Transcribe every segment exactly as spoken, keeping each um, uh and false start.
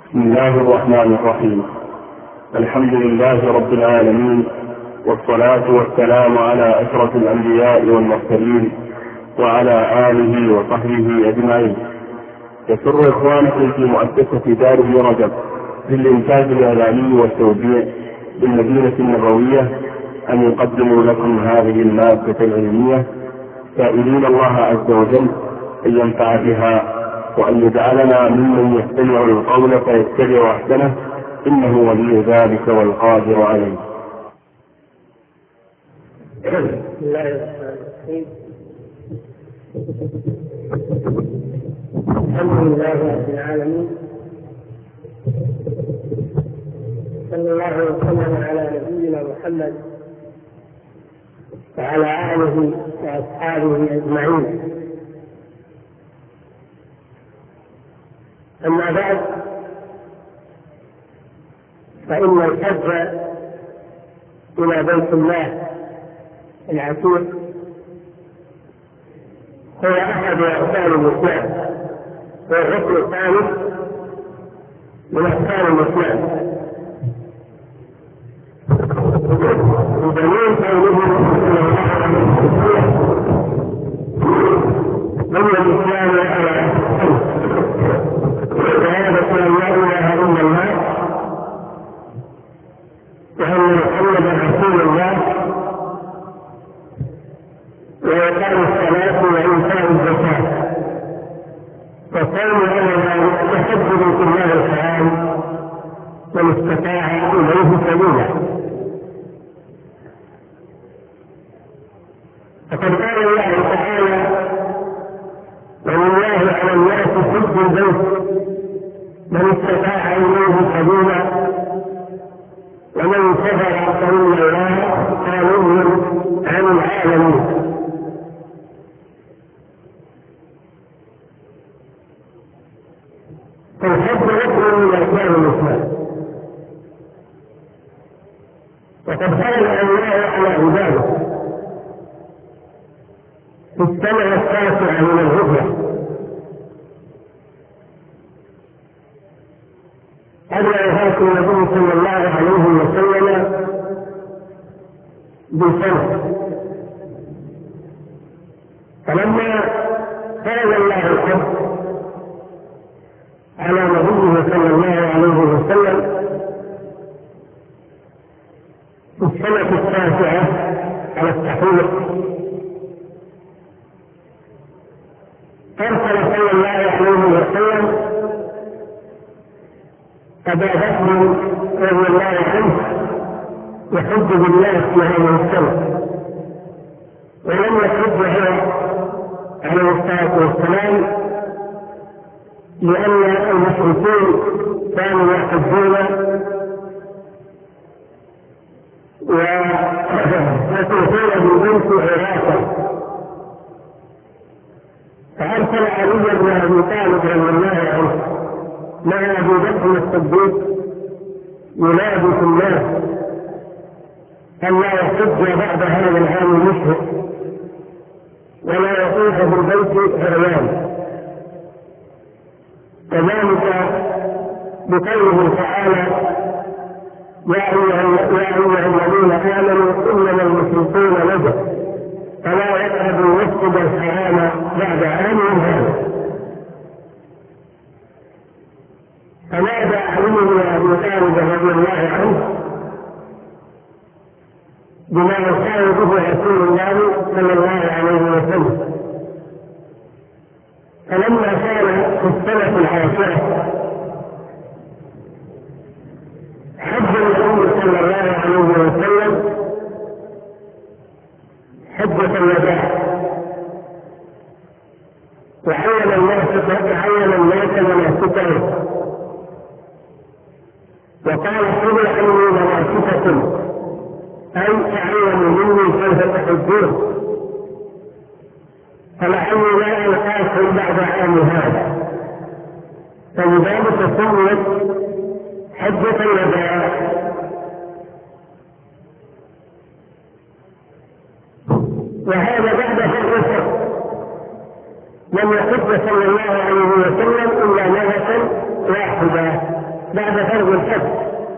بسم الله الرحمن الرحيم. الحمد لله رب العالمين، والصلاة والسلام على أشرف الأنبياء والمرسلين وعلى آله وصحبه أجمعين. يسر إخوانكم في مؤسسة دار ابن رجب للإنتاج الإعلامي والتوزيع بالمدينة النبوية أن يقدموا لكم هذه المادة العلمية، سائلين الله عز وجل أن ينفع بها وأن يجعلنا ممن يستمع القول فيتبع أحسنه، إنه ولي ذلك والقادر عليه. بسم الله الرحمن الرحيم. الحمد لله رب العالمين، صلى الله وسلم على نبينا محمد وعلى آله وأصحابه أجمعين. أما بعد، فإن الحج إلى بيت الله العتيق هو أحد أركان الإسلام، هو الركن الثالث من أركان الإسلام، بدليل قوله صلى الله عليه وسلم: بني الإسلام على خمس، شهادة أن لا إله إلا الله وأن محمدا رسول الله وإقام الصلاة وإيتاء الزكاة وصوم رمضان وحج بيت الله الحرام من استطاع إليه سبيلا. فقد قال الله تعالى: ولله على الناس حج البيت من استطاع إليه سبيلا ومن كفر فإن الله غني عن العالمين. فالحج ركن من أركان الإسلام، وقد فرض الله على عباده في السنة التاسعة من الهجرة قبل وفاة النبي صلى الله عليه وسلم بسنة. فلما فرض الله الحج على نبيه صلى الله عليه وسلم في السنة التاسعة على التحقيق، أرسل صلى الله عليه وسلم أبا بكر رضي الله عنه يحج بالناس في هذه السنة، ولم يحج هو عليه الصلاة والسلام لأن المشركين كانوا يحجون ويطوفون بالبيت عراقا، فأرسل علي بن أبي طالب رضي الله عنه مع أبي بكر الصديق ينادي في الناس أن لا يحج بعد هذا العام المشرك ولا يطوف بالبيت عريان، كذلك بقوله تعالى: يا أيها الذين آمنوا إنما المشركون نجس فلا يقربوا المسجد الحرام بعد عامهم هذا. فنادى علي بن أبي طالب رضي الله عنه بما يشاء به رسول الله صلى الله عليه وسلم. فلما كان في السنة العاشرة حج النبي صلى الله عليه وسلم حجة الوداع، وعين الناس عين الناس مناسكهم، وقال: خذوا عني مناسككم، أي تعلموا مني كيف تحجون، فلعلي لا ألقاكم بعد عام هذا. فلذلك سميت حجة الوداع. وهذا بعد حجة لم يحج صلى الله عليه وسلم إلا مرة واحدة بعد فرض الحج،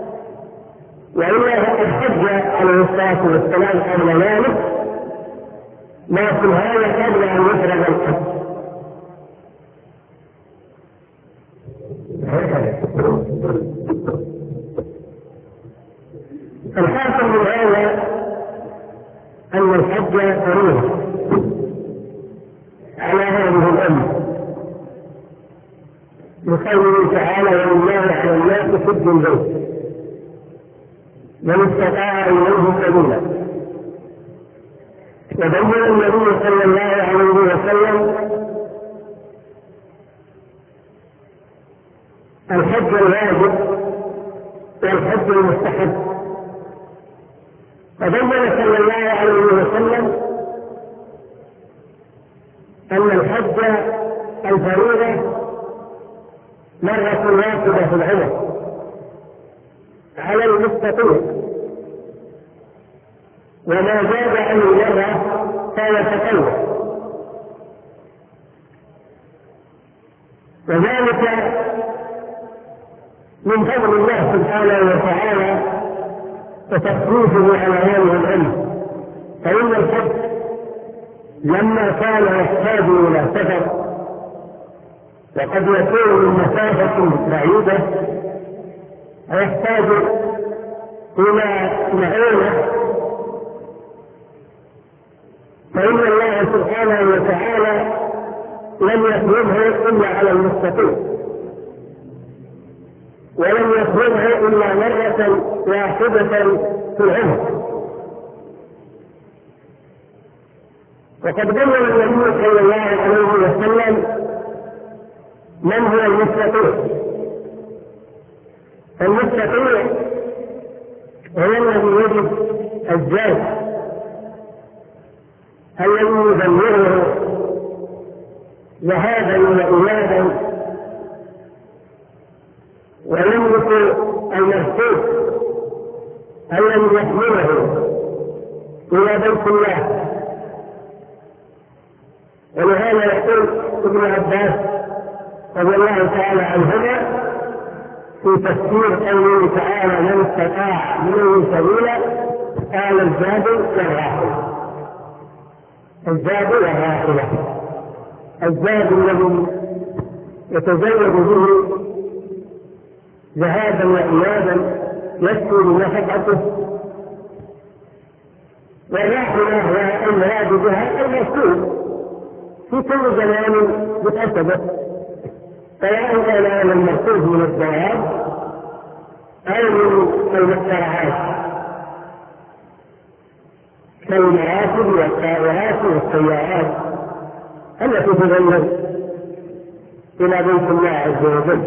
وإلا فقد حج عليه الصلاة والسلام قبل ذلك، لكن هذا قبل أن يفرض الحج. الحاصل من هذا أن الحج فريضة على هذه الأمة، بقوله تعالى: ولله على الناس حج البيت من استطاع إليه سبيلا. وبين النبي صلى الله عليه وسلم الحج الواجب والحج المستحب، وبين صلى الله عليه وسلم أن الحج الفريضة مرة واحدة في العمر على المستطيع، وما زاد عن المرة كان تطوع، وذلك من فضل الله سبحانه وتعالى وتخفيفه على هذه الأمة. فإن الحج لما كان يحتاج إلى سفر وقد يكون من مسافة بعيدة ويحتاج إلى معونة، فإن الله سبحانه وتعالى لم يفرضه إلا على المستطيع، ولم يفرضه إلا مرة واحدة في العمر. وقد بين النبي صلى الله عليه وسلم من هو المستطيع. المستطيع هو الذي يجد الزاد الذي يدمره ذهابا وإيابا ويملك المركوب الذي يحمله إلى بيت الله. ولهذا يقول ابن عباس رضي الله تعالى عنهما في تفسير قوله تعالى: من استطاع منه سبيلا، قال: الزاد والراحلة. الزاد والراحلة، الزاد الذي يتزود به ذهابا وإيابا يكفي لنفقته، والراحلة هي المراد بها المركوب في كل زمان متأسبة، سواء كان هذا المركوب من الدواب أو من المخترعات كالمراكب والطائرات والسيارات التي تغير إلى بيت الله عز وجل.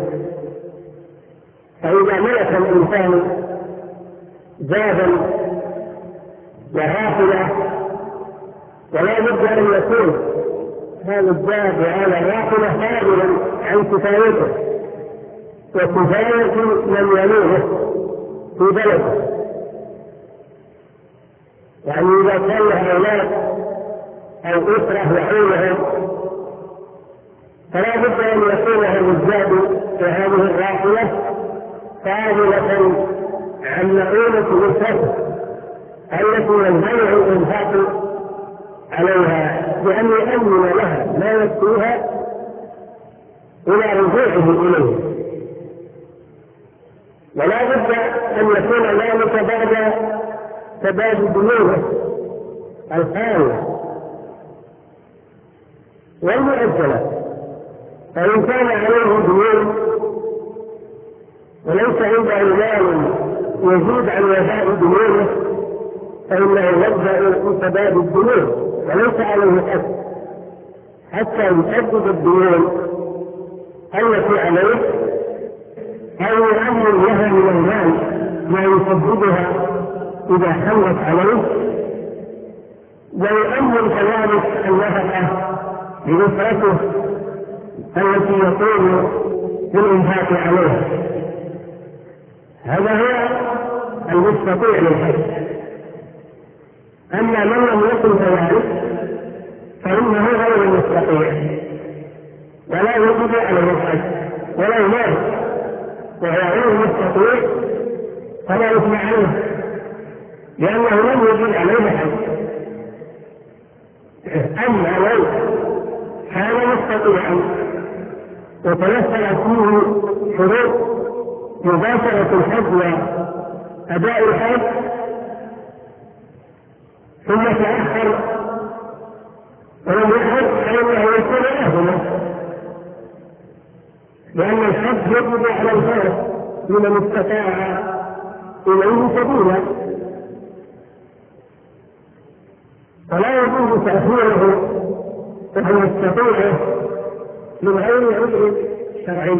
فإذا ملك الإنسان زادا وراحلة، ولا بد أن يكون هذا الزاد وهذا الراحلة قابلا عن كفايته وكفاية من يليه في بلده. يعني إذا كان له أولاد أو أسرة يعولهم، فلا بد أن يكون هذا الزاد وهذه الراحلة قابلة عن مؤونة الفتح التي ينبغي الإنفاق عليها بأن يؤمن لها ما يكفيها إلى رجوعه إليه. ولا بد أن يكون ذلك بعد سداد ديونه الخالية والمؤجلة. فإن كان عليه ديون وليس عنده مال يزيد عن وفاء ديونه، فإنه يبدأ من سداد الديون وليس عليه حق حتى يسدد الديون التي عليه، أو يؤمن لها من المال ما يسددها إذا حملت عليه، ويؤمن كذلك النفقة بنصرته التي يكون بالإنفاق عليها. هذا هو المستطيع للحج. أما من لم يكن كذلك فإنه غير المستطيع، ولا يجب عليه الحج ولا يمارس، وهو علم فلا يثنى عليه لأنه لم يجد عليه حج. أما لو كان مستطيعا وتيسرت فيه شروط مباشرة الحج وأداء الحج ثم تأخر ولم يحج فإنه يكون أهلا، لأن الحج يجب على الفرد لمن استطاع إليه سبيلا، فلا يجوز تأخيره وهو يستطيعه من غير عذر شرعي،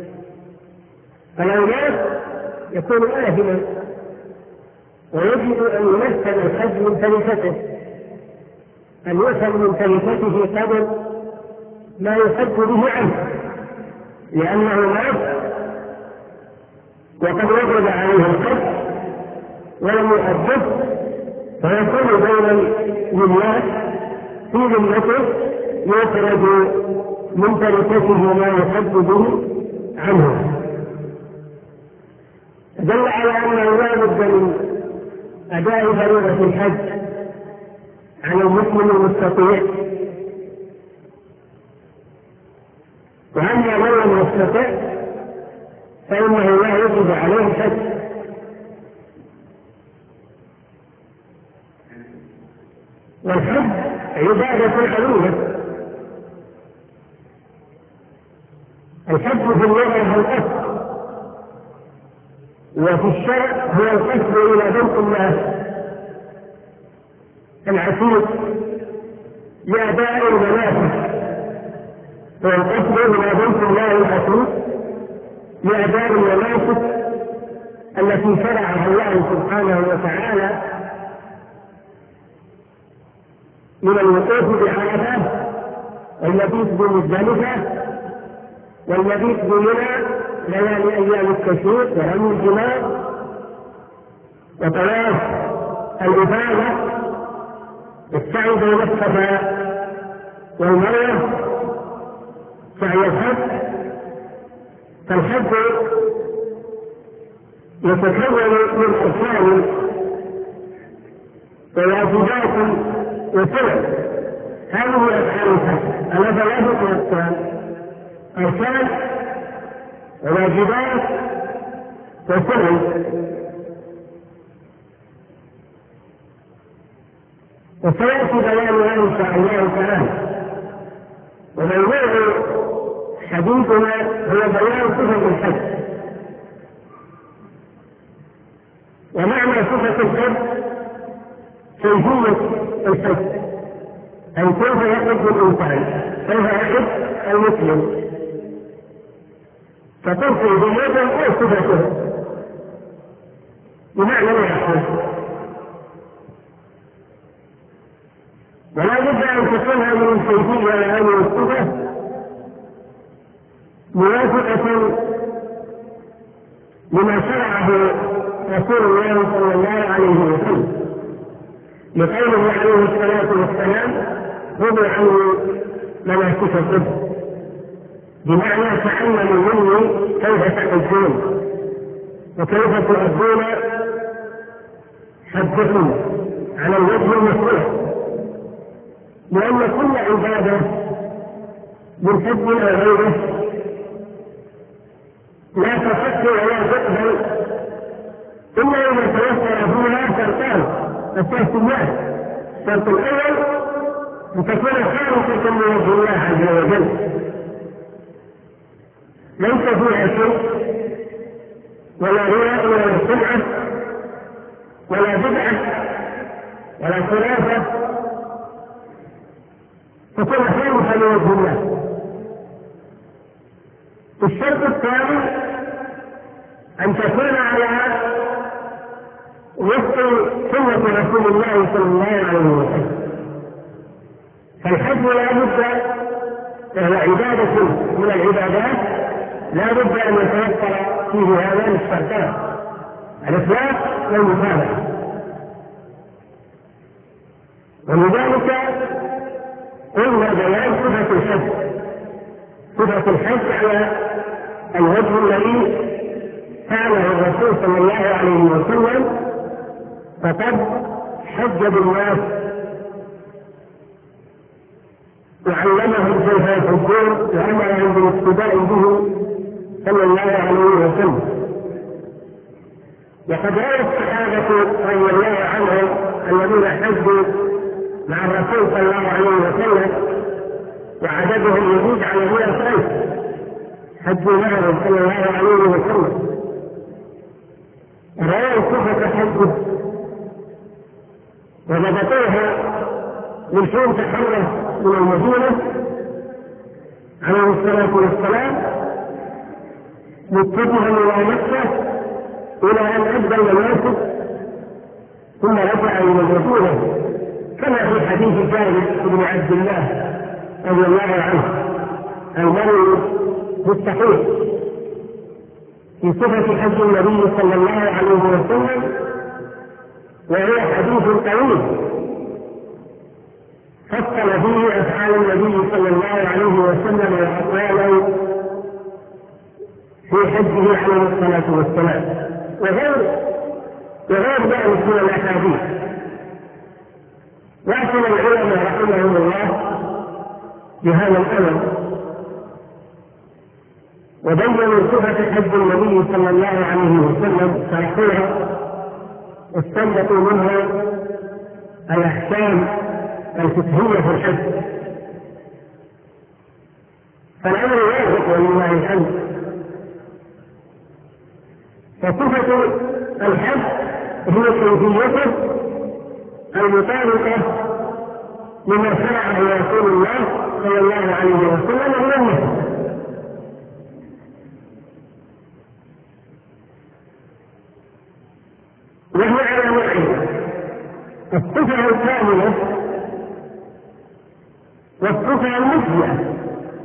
فالأولاد يكون آثما ويجب أن يمثل الحج من تركته، أن يؤخذ من تركته قبل ما يحج به عنه، لأنه مات وقد وجب عليه الحج ولم يحجه، فيكون بين الناس في ذمته يخرج من تركته ما يحج به عنه. دل على أنه لا بد من أداء فريضة الحج على المسلم المستطيع، وأما من لم يستطع فإنه لا يجب عليه الحج. والحج عبادة عظيمة. الحج في اللغة هو القصد، وفي الشرع هو القصد إلى بيت الله العتيق لأداء المناسك، والقصد إلى بيت الله العتيق لأداء المناسك التي شرعها الله سبحانه وتعالى من الوقوف بعرفة والمبيت بمزدلفة والمبيت بمنى ليالي أيام التشريق ورمي الجمار وطواف الإفاضة والسعي بين الصفا والمروة سعي الحج. فالحج يتكون من أركان وواجبات وسنن، هذه أفعال الحج على ثلاثة أقسام: أركان وواجبات وسنن. وسيأتي بيانها إن شاء الله تعالى. وموضوع حديثنا هو بيان صفة الحج. ومعنى صفة الحج كيفية الحج، أي كيف يحج الإنسان، كيف يحج المسلم، فتنفي بيده أو صفته بمعنى ما يحج. ولا بد أن تكون هذه الكيفية وهذه الصفة موافقة لما شرعه رسول الله صلى الله عليه وسلم، لقوله عليه الصلاة والسلام: خذوا عني مناسككم، بمعنى تعلموا مني كيف تحجون وكيف تؤدون حجكم على الوجه المشروع، لأن كل عبادة من حج أو غيره لا تصح ولا تقبل إلا إذا توفر فيها شرطان أساسيان: الشرط الأول أن تكون خالصة لوجه الله عز وجل، ليس فيها شرك ولا رياء ولا سمعة ولا بدعة ولا خلافة، تكون خالصة لوجه الله. الشرط الثاني أن تكون على وفق سنة رسول الله صلى الله عليه وسلم. فالحج لا بد، وهو عبادة من العبادات، لا بد أن يتوفر فيه هذان الشرطان: الإخلاص والمتابعة. ولذلك قلنا بيان صفة الحج، صفة الحج على الوجه الذي فعله الرسول صلى الله عليه وسلم فقد حج بالناس وعلمهم كيف يحجون وامرهم بالاقتداء به صلى الله عليه وسلم. وقد روى الصحابه رضي الله عنهم الذين حجوا مع الرسول صلى الله عليه وسلم وعددهم يزيد على مئة ألف حجوا معه صلى الله عليه وسلم، رأوا صفة حجه وضبطوها من حين تحرك من المدينة عليه الصلاة والسلام متجها إلى مكة إلى أن أدى المناسك ثم رجع إلى المدينة، كما في حديث جابر بن عبد الله رضي الله عنه المروي بالصحيح في صفة حج النبي صلى الله عليه وسلم، وهو حديث طويل فصل فيه أفعال النبي صلى الله عليه وسلم وأقواله في حجه عليه الصلاة والسلام وغير وغير ذلك من الأحاديث. واعتنى العلماء رحمهم الله بهذا الأمر وبينوا صفة حج النبي صلى الله عليه وسلم شرحوها واستنبطوا منها الأحكام الفقهية في الحج، فالأمر واضح ولله الحمد. فصفة الحج هي كيفيته المطابقة لما شرعه رسول الله صلى الله عليه وسلم هو النهي. وهو على نوعين: الصفة الكاملة والصفة المثلى.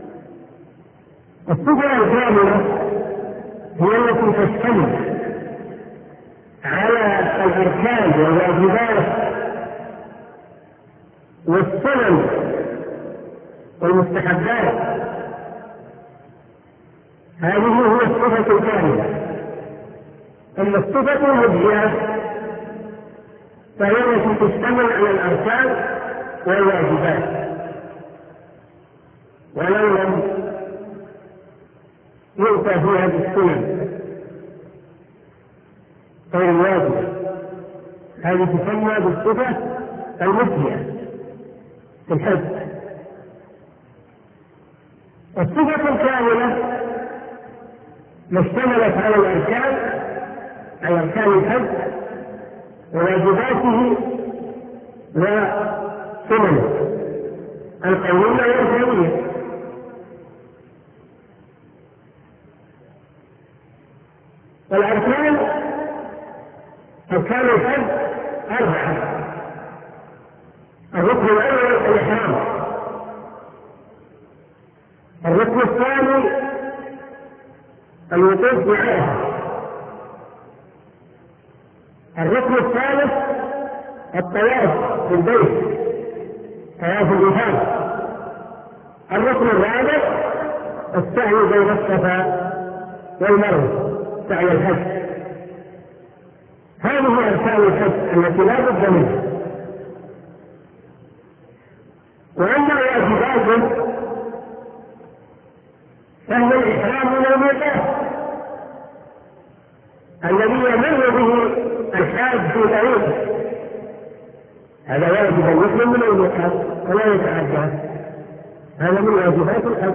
الصفة الكاملة هي التي تشتمل على الأركان والواجبات والسنن والمستحبات، هذه هي الصفة الكاملة. أما الصفة المبدئة فهي التي تشتمل على الأركان والواجبات، ولو لم يؤتى فيها بالسنن غير الواجبة، هذه تسمى بالصفة المبدئة في الحج. الصفة الكاملة ما اشتملت على الأركان على أركان الحج وواجباته وسننه القولية والفعلية. والأركان أركان الحج أربعة: الركن الأول الإحرام، الركن الثاني الوقوف بعرفة، الركن الثالث الطواف بالبيت طواف الإفاضة، الركن الرابع السعي بين الصفا والمروة سعي الحج. هذه أركان الحج التي لا بد منها. وأما واجباته فهو الإحرام من الميقات الذي يمر به الحاج في طريقه، هذا واجب يحرم من الميقات ولا يتعدى، هذا من واجبات الحج.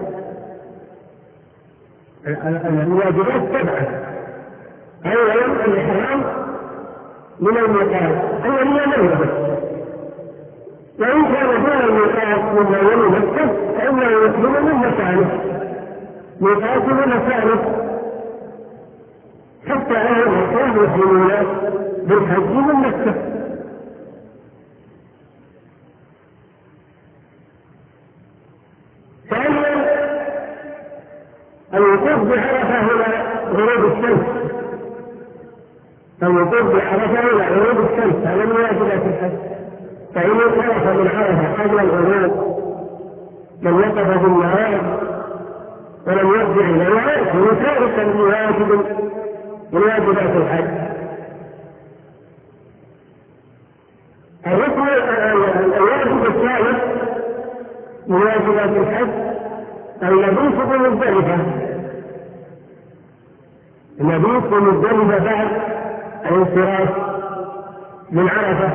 الواجبات سبعة: أولا الإحرام من الميقات الذي يمر به، وإن كان دون الميقات مما يلي مكة فإنه يحرم من مكانه ميقات من مكانه، حتى أهل مكة يحرمون بالحج من مكة. ثانيا الوقوف بعرفة إلى غروب الشمس، الوقوف بعرفة إلى غروب الشمس هذا من واجبات الحج. فإن انصرف من عرفة قبل الغروب من وقف بالنهار ولم يرجع إليها فهو تاركا لواجب من واجبات الحج. الركن الواجب الثالث من واجبات الحج المبيت بمزدلفة، المبيت بمزدلفة بعد الانصراف من عرفة.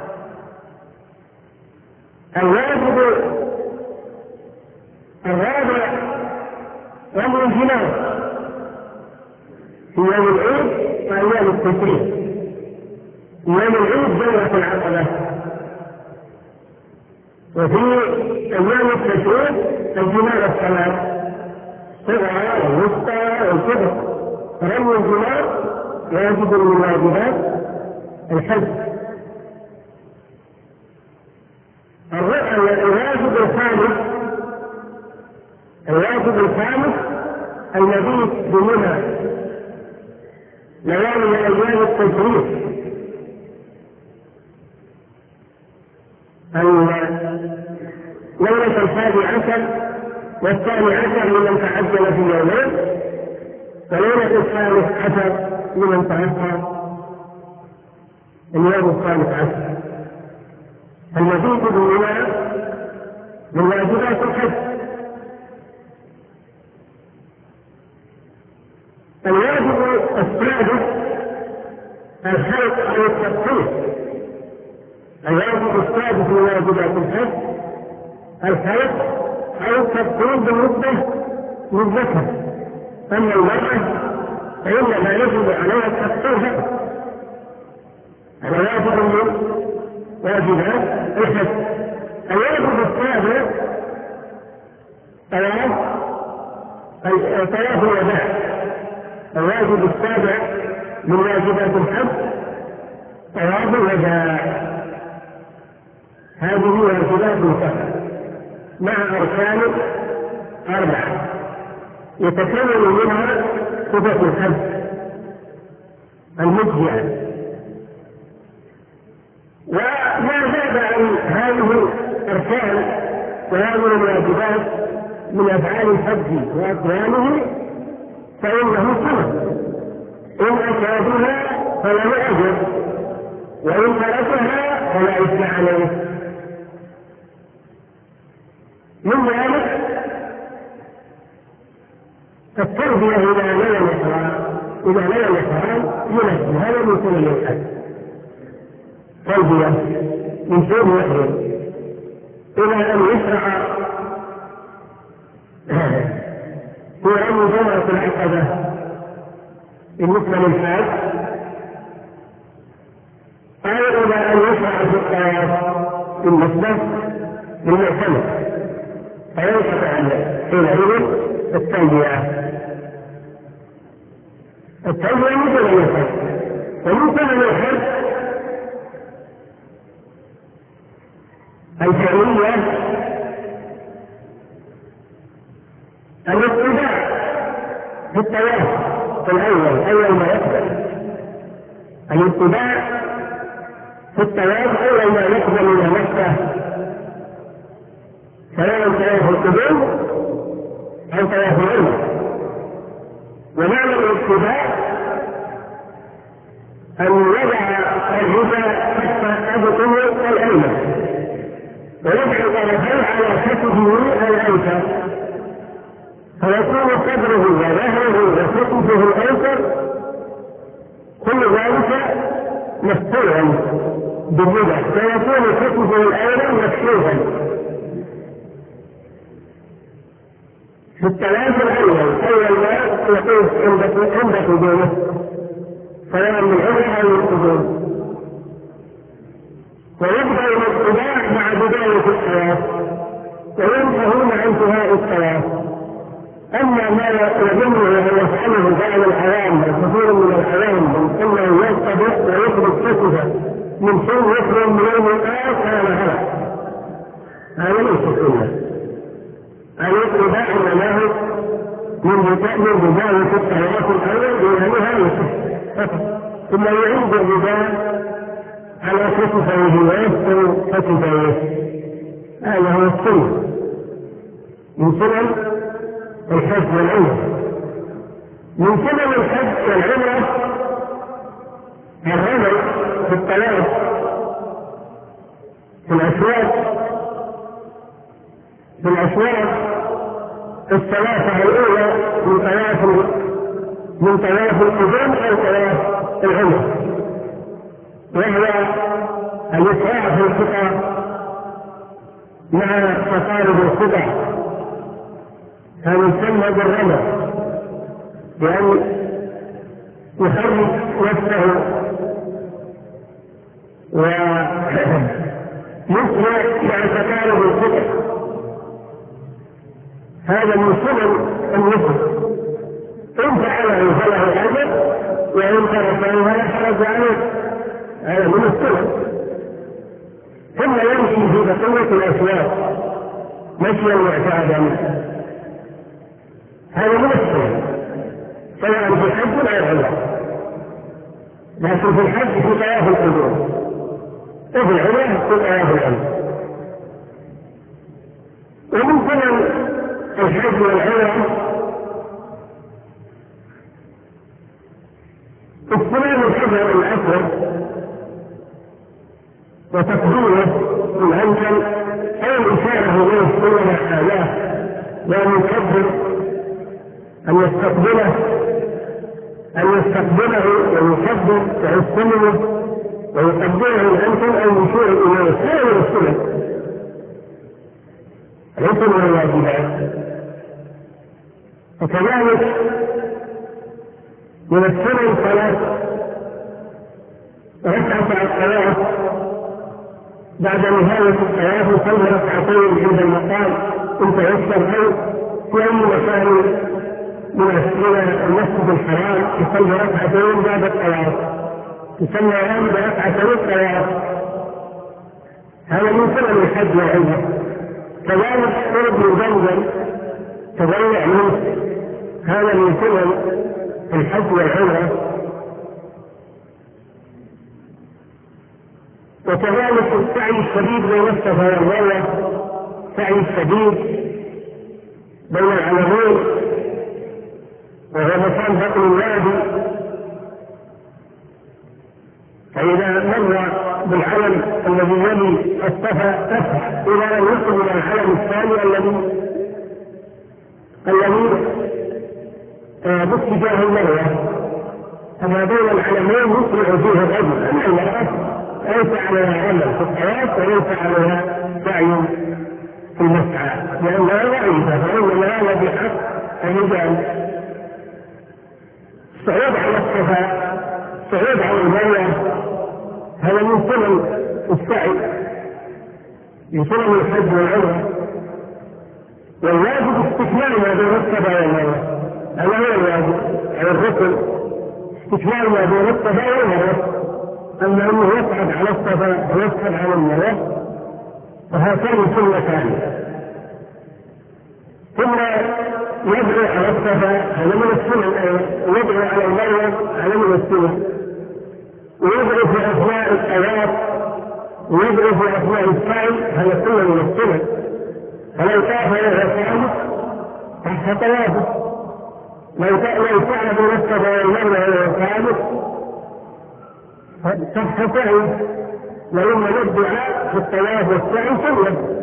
الواجب الرابع رمي الجمار في يوم العيد وأيام التشريق. يوم العيد جمرة العقبة، وفي أيام التشريق الجمار الثلاث الصغرى والوسطى والكبرى. رمي الجمار واجب من واجبات الحج. الواجب الخامس الواجب الخامس المبيت بمنى ليالي أيام التشريق، ليلة الحادي عشر والثاني عشر لمن تعجل في يومين، وليلة الثالث عشر لمن تأخر اليوم الثالث عشر. المبيت بمنى من واجبات الحج. الواجب السادس الحلق أو التقصير. الواجب السادس من واجبات الحج الحلق أو التقصير بالنسبة للذكر. أما المرأة فإنما يجب عليها التقصير فقط. هذا واجب من واجبات الحج. الواجب السابع طواف طواف الوداع. الواجب السابع من واجبات الحج طواف الوداع. هذه واجبات الحج مع أركان أربعة يتكون منها صفة الحج المجزئة. وما زاد عن هذه الأركان وهذه الواجبات من أفعال الحج وأقوامه فإنه سنة، إن أتى بها فله أجر، وإن تركها فلا إثم عليه. من ذلك التربية إلى نوى الإحرام، إلى نوى الإحرام ينزل هذا من سنن الحج. تربية من شؤون يحرم إلى أن يشرع في أمر جمرة العقبة بالنسبة للحاج، أو إلى أن يشرع في الطواف بالنسبة للمعتمر، فينقطع حينئذ التلبية. التلبية من سنن الحج. ومن سنن الحج الفعلية الاتباع في الطواف في الأول أول ما يقبل، الاتباع في الطواف أول ما يقبل إلى مكة، سواء طواف القدوم أو طواف العمرة. ومعنى الاتباع أن يضع الرجل تحت أبطه الأيمن ويجعل طرفيه على كتفه الأيسر، فيكون صدره وظهره وكتفه الأيسر كل ذلك مفتوحا بالرجل، فيكون كتفه الأيمن مفتوحا. في الثلاث الأول أول ما يقف عند قدومه سواء من عمره أو من قدوم، ويبدأ الاتباع مع بداية الطواف وينتهون عن انتهاء الطواف. أما ما يظنه أن يفعله بعض العوام وكثير من العوام أنه يرتبط ويخرج كتفه من شيء يخرج من الميقات هذا غلط، هذا ليس سنة. الاتباع إنما من بداية الطواف الأول إلى نهايته فقط، ثم يعيد الرداء على كتفيه ويستر كتفيه. هذا هو السنة من سنن الحج والعمرة. من سنن الحج والعمرة الطواف في الأسواق في الأسواق الثلاثة الأولى من طواف من طواف القدوم أو طواف العمرة، وهو الإسراع في الخطى مع تقارب الخطى، هذا يسمى بالرمى، بأن يحرك نفسه ويسرع مع تقارب الخطى. هذا من سنن النسك، إن فعله فله أجر وإن تركه فلا حرج عليه، هذا من السنن. ثم يمشي في بقية الأسواق مشيا معتادا، هذا من السنن سواء في الحج أو العمرة، لكن في الحج في طواف القدوم وفي العمرة في طواف العمرة. ومن سنن الحج والعمرة استلام الحجر الأسود وتقديمه الأنجل أو الإشارة إليه كلما آلاه، وأن يكبر أن يستقبله أن يستقبله ويكبر ويستلمه ويقدمه الأنجل أو يشير إليه، هذا من السنن ليس من الواجبات. وكذلك من السنن ثلاث ركعة الطواف بعد نهاية الطواف يصلي ركعتين عند المقام إن تيسر، أو في أي مكان من المسجد الحرام يصلي ركعتين بعد الطواف، يسمى هذا بركعتين الطواف، هذا من سنن الحج والعمرة. كذلك قرب من زمزم تضيع منه، هذا من سنن الحج والعمرة. وكذلك السعي الشديد بين الصفا والمروة، السعي الشديد بين العلمين وهو مكان بطن الوادي، فإذا مر بالعلم الذي يلي الصفا تسعى إلى أن يصل إلى العلم الثاني الذي الذي باتجاه المروة، فما بين العلمين يسرع فيه الرجل، أن المرأة ليس عليها عمل في الطواف وليس عليها سعي في المسعى لأنها ضعيفة، فإنما هذا بحق الرجال. الصعود على الصفا الصعود على المروة هذا من سنن السعي، من سنن الحج والعمرة. والواجب استكمال ما بين الصفا والمروة، هذا هو الواجب على الركن، استكمال ما بين الصفا والمروة. أما أنه يصعد على الصفا ويصعد على المروة فهاتان سنتان، ثم يدعو على الصفا هذا من السنن، ويدعو على المروة هذا من السنن، ويدعو في أثناء الطواف ويدعو في أثناء السعي هذا كله من السنن. فلو طاف وهو صامت صح طوافه، لو سعى بين الصفا والمروة وهو صامت صح سعيه، ولما الدعاء في الطواف والسعي سنة.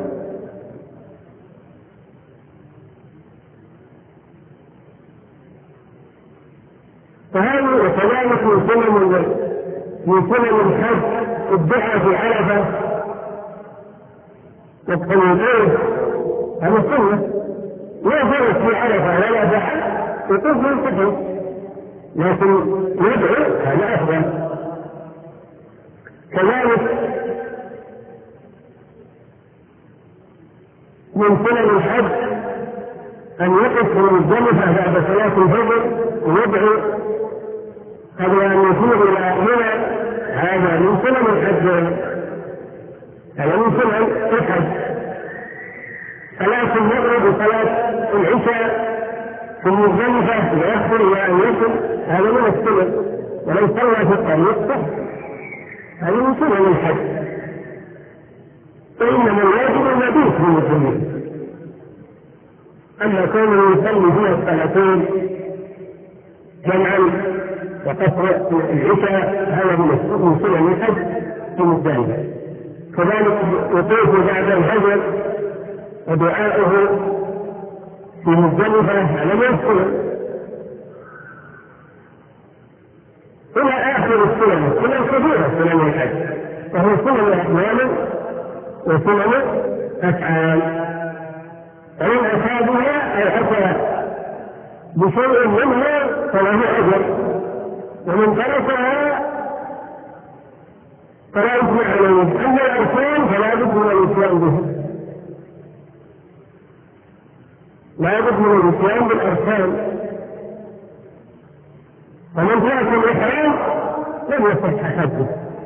فهذه وكذلك من سنن من سنن الحج الدعاء في عرفة والتنوير، هذا سنة، لا فرق في عرفة ولا دعاء يطوف ينتهي، لكن يدعو هذا أفضل. كذلك من سنن الحج أن يقف في مزدلفة بعد صلاة الفجر ويدعو قبل أن يفيض إلى منى، هذا من سنن الحج، هذا من سنن الحج. صلاة المغرب وصلاة العشاء في مزدلفة يؤخر إلى أن يصل، هذا من السنن، ولو صلى في الطريق صح، هذا من سنن الحج. فإنما الواجب المبيت في المسلمين، أما كونه يصلي فيها الصلاتين جمعا وقطع العشاء هذا من سنن الحج في مزدلفة. كذلك وقوفه بعد الهجر ودعاؤه في مزدلفة هذا من السنن إلى آخر السنن. سنن كثيرة سنن الحج، وهو سنن أحوال وسنن أفعال، فمن أتى بها أو أتى بشيء منها فله أجر، ومن تركها فلا إثم عليه. أما الأركان فلا بد من الإتيان به، لا بد من الإتيان بالأركان. ومن ترك الإحرام لم يصح حجه،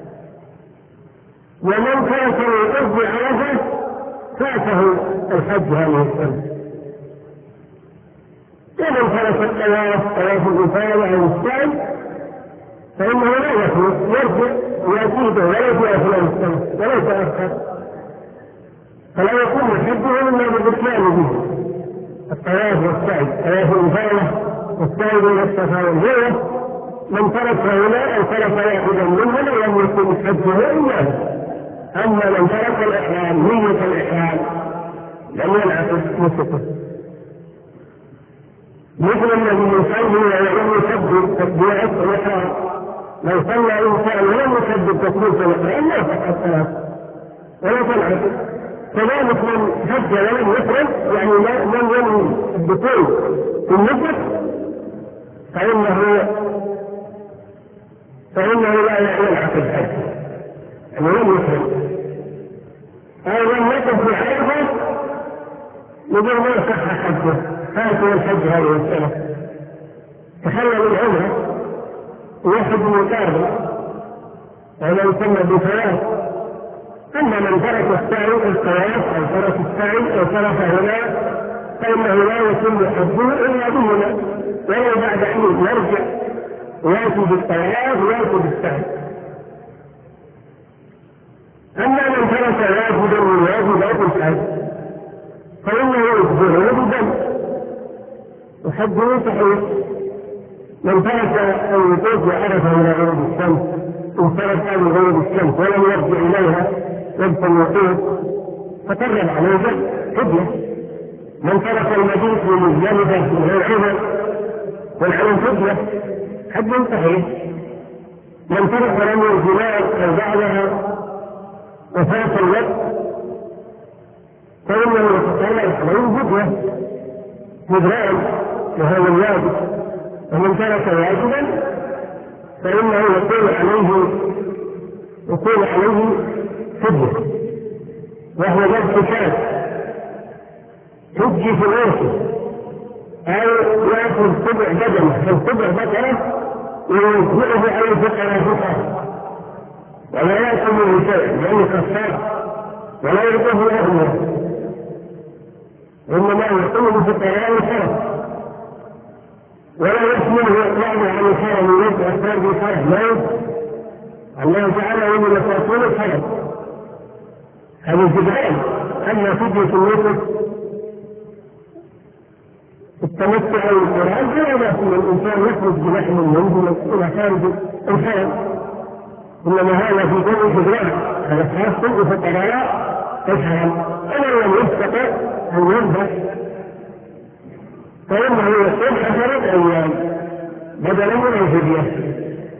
ومن ترك الوقوف بعرفة فاته الحج هذه السنة. ومن ترك الطواف طواف الإفاضة أو السعي فإنه لا يخرج، يرجع ويزيده ولا في أثناء السنة ولا يتأخر، فلا يكون حجه إلا بالإتيان به الطواف والسعي، طواف الإفاضة والسعي بين الصفا والمروة. من ترك هؤلاء أو ترك واحدا منهم لم يكن حجه إلا. أما من ترك الإحرام نية الإحرام لم ينعقد نسكه، مثل الذي يصلي ولم يسبب تكبيرة الإحرام. لو صلى إنسان ولم يسبب تكبيرة الإحرام لا يصح الصلاة ولا تنعقد. كذلك من حج ولم يحرم يعني لم ينوي الدخول في النسك فإنه فإنه لا ينعقد حجه، يعني لم يحرم أو لم يكن في عرفة يقول ما يصح حجه، فاتوا الحج هذه السنة تخلى بالعمرة ويحج مقابل وهذا يسمى بثلاث. أما من ترك السعي الطواف أو ترك السعي أو ترك هنا فإنه لا يتم حجه إلا بهنا، ولو بعد حين يرجع ويأتي بالطواف ويأتي بالسعي. أما من ترك واجبا من واجب أو الحج فإنه يجبره بدم وحجه صحيح. من ترك الوقوف بعرفة إلى غروب الشمس إن ترك عن غروب الشمس ولم يرجع إليها وقت الوقوف فقرب عليه فدية. من ترك المبيت بمزدلفة من غير عذر والعلم فدية حج صحيح. من ترك رمي الجمال أو بعدها وفات الوقت فإنه يتطلع عليه فدية مدران وهذا الواجب. ومن ترك واجبا فإنه يكون عليه يكون عليه فدية، وهو ذبح شاة تجي في الوقت أو يأخذ سبع بدنه فالسبع بقرة ويوزعه على الفقراء فقراء ولا يأكل منه شيء لأنه كفار ولا يعطيه أهله، إنما يقوم بفقراء الخير ولا يحمله يطلعه عن الخير من يد أسرار بالخير. لا، الله تعالى يقول لتأكل الخير هذا الجبال. أما فدية النسك التمتع والقرآن فلا بأس من الإنسان يخرج بلحم منه إلى خارج الخير، إنما هذا في دون الجبال هذا خاص بفقراء الحرم. أنا لم يستطع أن يذبح فإنه يصوم عشرة أيام بدلا من الفدية.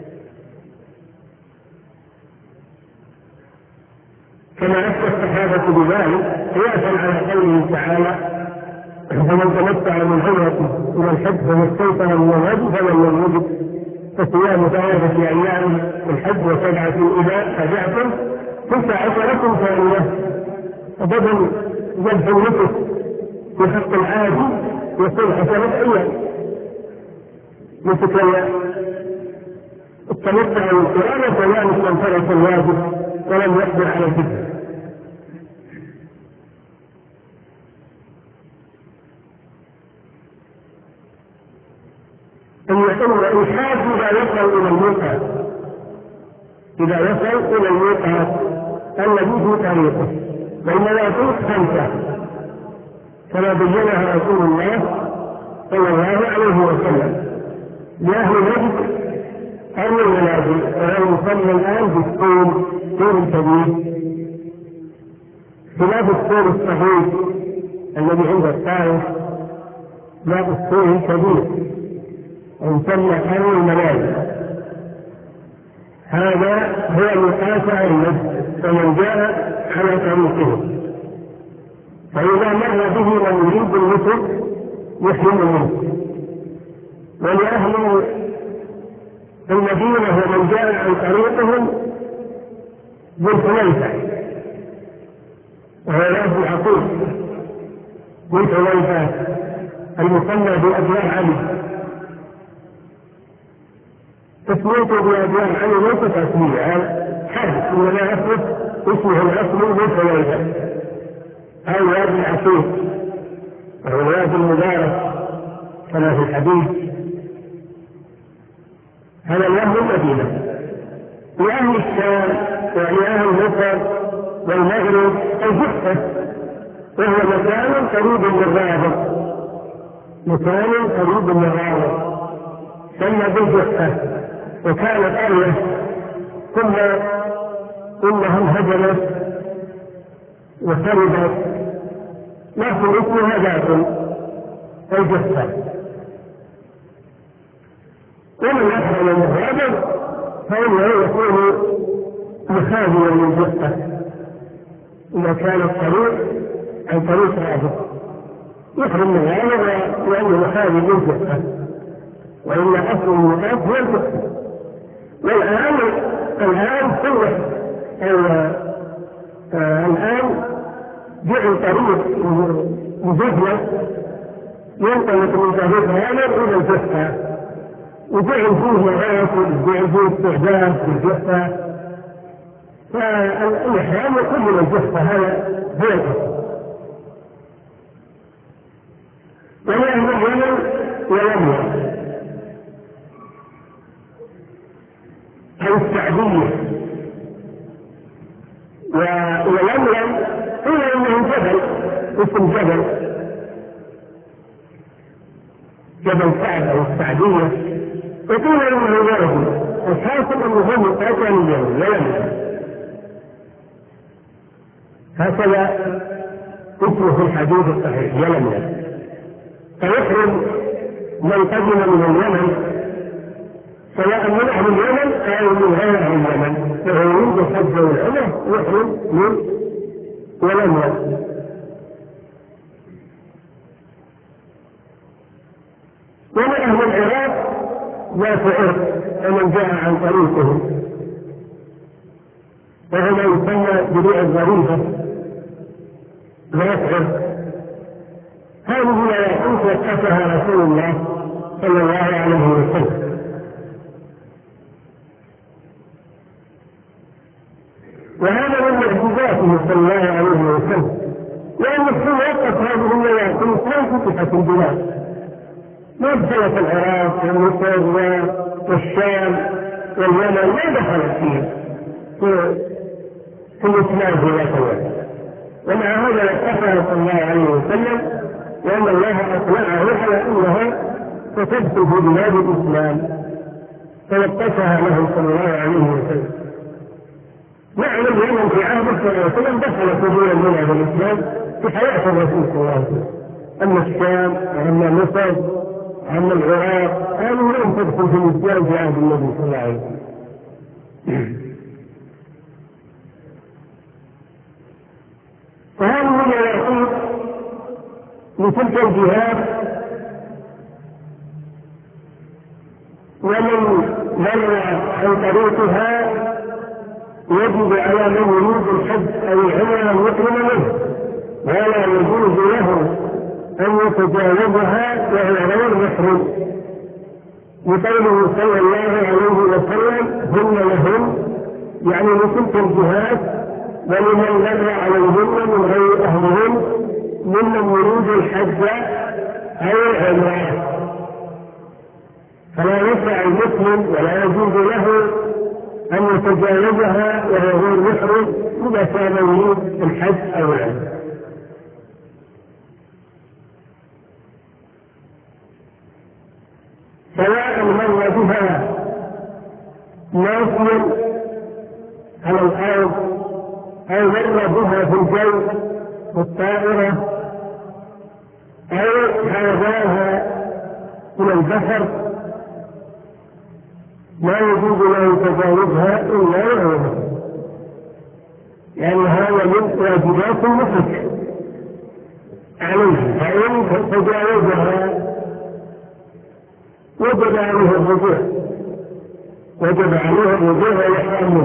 كما أفتى الصحابة بذلك قياسا على قوله تعالى فمن تمتع من عمرة إلى الحج فما استيسر من الهدي فمن لم يجد فصيام ثلاثة أيام في الحج وسبعة إذا رجعتم تلك عشرة ثانية. فبدل ذبح النسك في حق العادي يصير عشرة أيام نسك التمتع والقرآن كذلك من ترك الواجب ولم يقدر على الفدية. أن يكون الحاج إذا يصل إلى الميقات إذا يصل إلى الميقات الذي في طريقه فإن لا يكون خمسة كما بينها رسول الله صلى الله عليه وسلم لأهل نجد أو المنازل، وهو يسمى الآن بالطول، طول الكبير، خلاف الطول الصغير الذي عند الطائف، لا الطول الكبير ويسمى أو المنازل. هذا هو مقاس أهل فمن جاء على طريقه، فإذا مر به من يريد النسك يحرم منه. ولأهل المدينة ومن جاء عن طريقهم ذو الحليفة وهو له عقيق ذو الحليفة المسمى بأبيار علي. تسميته بأبيار علي ليس تسمية حرف، إنما أصله اسمه الأصلي ذو الحليفة أو وادي العقيق وهو الوادي المبارك كما في الحديث. هذا لأهل المدينة. لأهل الشام ولأهل مصر والمغرب الجحفة، وهو مكان قريب من الرابط، مكان قريب من الرابط سمى بالجحفة، وكانت قرية ثم إنها انهدمت وخربت، لكن اسمها باطل الجحفة. ومن أدخل الرابط فإنه يكون مخاليا للجحفة إذا كان الطريق عن طريق رابط، يحرم من هذا لأنه مخالي للجحفة، وإلا أصل المقاس هو الجحفة. والآن الآن كله الآن جعل طريق مجهز ينطلق من طريق هذا إلى الجحفة، وجعل فيه مغاسل، جعل فيه استعداد للجحفة، فالإحرام يكون من الجحفة. هذا هو الأصل. ولأهل اليمن واليمن أو السعدية واليمن قيل إنه جبل، اسم جبل جبل سعد أو السعدية، وقيل إنه وادي، الحاصل أنه هو مقاطع اليمن واليمن. هكذا اسمه في الحديث الصحيح يلملم. فيحرم من قدم من اليمن سواء من أهل اليمن أو من غير أهل اليمن، فهو يريد الحج والعمرة يحرم من يلملم. ومن أهل العراق لا تعرف ومن جاء عن طريقهم، وهو ما يسمى ببيع الغريبة لا تعرف. هذه الآيات وقفها رسول الله صلى الله عليه وسلم. وهذا من معجزاته صلى الله عليه وسلم، لأن الرسول وقف هذه الآيات ما فتحت البلاد، ما دخلت العراق ومصر والشام واليمن، ما دخلت فيه في الإسلام في ذاك الوقت. ومع هذا وقفها صلى الله عليه وسلم، لأن الله أطلعه على أنها ستدخل في بلاد الإسلام، فوقفها له صلى الله عليه وسلم. نعم اليمن في عهد صلى الله عليه وسلم دخلت في بلاد الإسلام في حياة الرسول صلى الله عليه وسلم. أما الشام وأما مصر وأما العراق هذه لم تدخل في الإسلام في عهد النبي صلى الله عليه وسلم. فهذه هي العقود لتلك الجهات. ومن مر عن طريقها يجب على من يريد الحج أو العمرة أن يحرم منه، ولا يجوز له أن يتجاوزها وهو غير محرم، لقوله صلى الله عليه وسلم هن لهن، يعني لتلك الجهات ولمن مر عليهن من غير أهلهن ممن يريد الحج أو العمرة. فلا يسع المسلم ولا يجوز له أن يتجاوزها وهو غير محرم إذا كان يريد الحج أو العمرة. سواء مر بها ماشيا على الأرض أو مر بها في الجو بالطائرة أو هذاها إلى البحر لا يجوز له تجاوزها إلا يعوذ، لأن هذا من واجبات المحج عليه، فإن تجاوزها وجب عليه الرجوع وجب عليه الرجوع ويحرمه.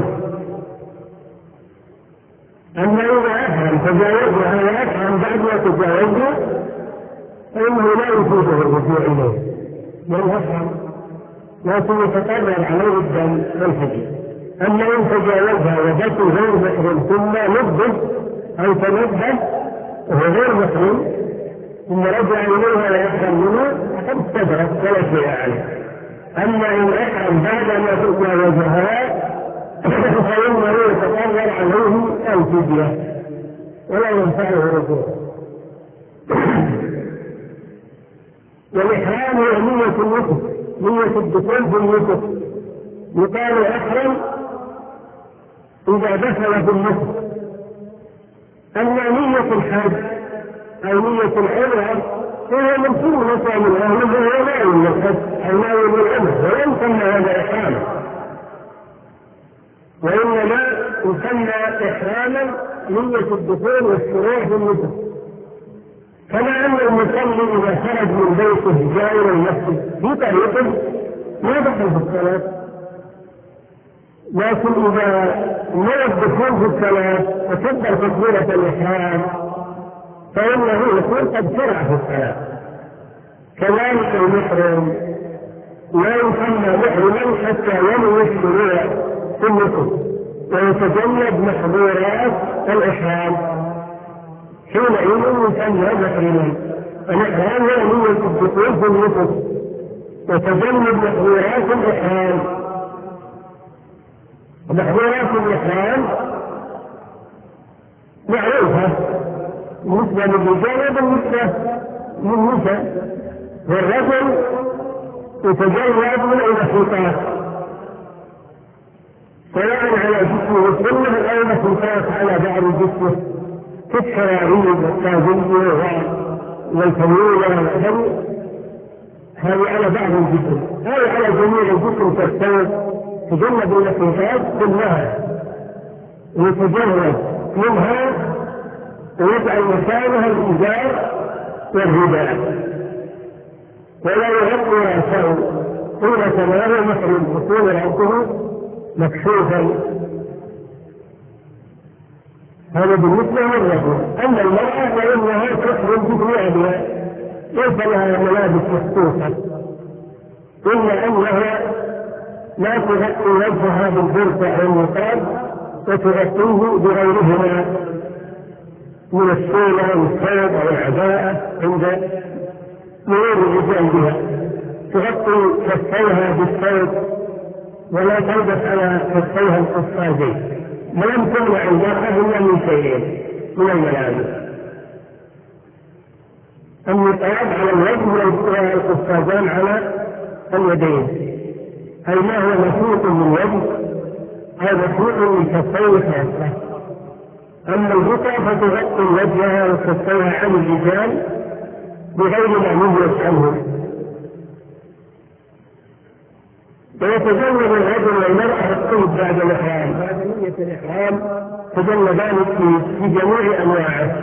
أما إذا أحرم تجاوزها وأحرم بعد ما تجاوزها فإنه لا يجوز الرجوع إليه بل أحرم، لكن يتقرر عليه الدم والحديث. أما إن تجاوزها وجدت غير محرم ثم نبه أو تنبه وهو غير محرم ثم رجع إليها ويحرم منها فقد استدرك ولا شيء عليه. أما إن أحرم بعد ما تجاوزها فإنه يتقرر عليه الفدية ولا ينفعه الرجوع. والإحرام هي نية النسك، نية الدخول في النسك. يقال أحرم إذا دخل في النسك. أما نية الحج أو نية العمرة فهو من كل مسألة من أهله وهو ناوي من الحج أو ناوي من العمرة، ولم يسمى هذا إحراما، وإنما يسمى إحراما نية الدخول والشروع في النسك. كما أن المصلي إذا خرج من بيته جاء إلى المسجد في طريقه ما دخل في الصلاة، لكن إذا نوى الدخول في الصلاة وكبر تكبيرة الإحرام فإنه يكون قد شرع في الصلاة. كذلك المحرم لا يسمى محرما حتى ينوي الشروع في النسك ويتجنب محظورات الإحرام، حينئذ يسمى محرما. الإحرام هو نية الدخول في النسك وتجنب محظورات الإحرام. محظورات الإحرام معروفة بالنسبة للرجال وبالنسبة للنساء. والرجل يتجرد من الانحطاط سواء على جسمه السنة أو الانحطاط على بعض جسمه كالشرايين والتاجية والفيولة والأدم، هذه على بعض الجسم، هذه على جميع الجسم تستوي. تجنب الانحطاط كلها ويتجرد منها ويجعل مكانها الإزار والرداء، ولا يغطي رأسه طول ما هو محرم وطول رأسه مكشوفا. هذا بالنسبة للرجل. أما المرأة فإنها تحرم بثيابها ليس لها ملابس مخصوصة، إلا أنها لا تغطي وجهها بالبرقع أو النقاب وتغطيه بغيرهما من الصولة والثوب أو العباءة عند مرور الرجال بها. تغطي كفيها بالثوب ولا تلبس على كفيها القفازين، ولم تمنع المرأة إلا من شيئين من الملابس: النقاب على الوجه والقفازان على اليدين، أي ما هو مسروق من وجه أو مسروق من كفيه خاصة. أما الرقع فتغطي وجهها وكفيها عن الرجال بغير ما نهيت عنه. ويتجنب الرجل والمرأة الطيب بعد الإحرام، بعد نية الإحرام تجنبان في جميع أنواعه.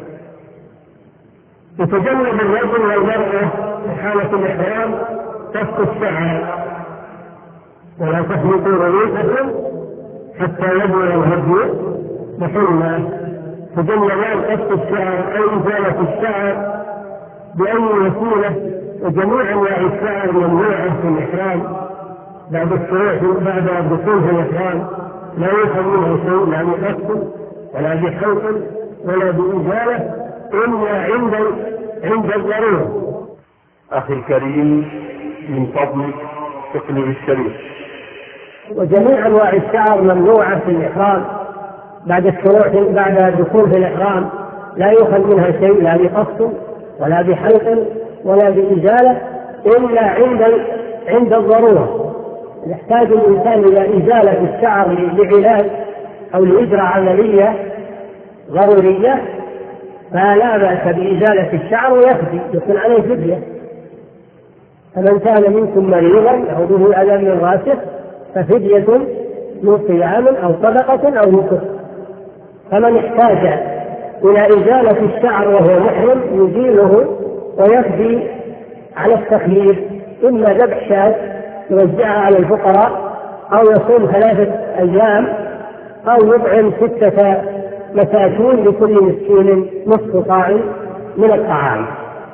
يتجنب الرجل والمرأة في حالة الإحرام قص الشعر، ولا تحلقوا رؤوسكم حتى يبلغ الهدي محله. تجنبان قص الشعر أو إزالة الشعر بأي وسيلة، وجميع أنواع الشعر ممنوعة في الإحرام بعد الشروع بعد الدخول في الإحرام، لا يؤخذ منه شيء لا بقص ولا بحلق ولا بإزالة إلا عند عند الضرورة. أخي الكريم من فضلك اقلب الشريف. وجميع أنواع الشعر ممنوعة في الإحرام بعد الشروع بعد الدخول في الإحرام، لا يؤخذ منها شيء لا بقص ولا بحلق ولا بإزالة إلا عند عند الضرورة. يحتاج الإنسان إلى إزالة الشعر لعلاج أو لإجراء عملية ضرورية فلا بأس بإزالة الشعر ويفدي، يكون عليه فدية. فمن كان منكم مريضا أو به ألم من رأسه ففدية من صيام أو صدقة أو نسك. فمن احتاج إلى إزالة الشعر وهو محرم يزيله ويفدي على التخيير، إما ذبح شاة يوزعها على الفقراء أو يصوم ثلاثة أيام أو يطعم ستة مساكين لكل مسكين نصف صاع من الطعام.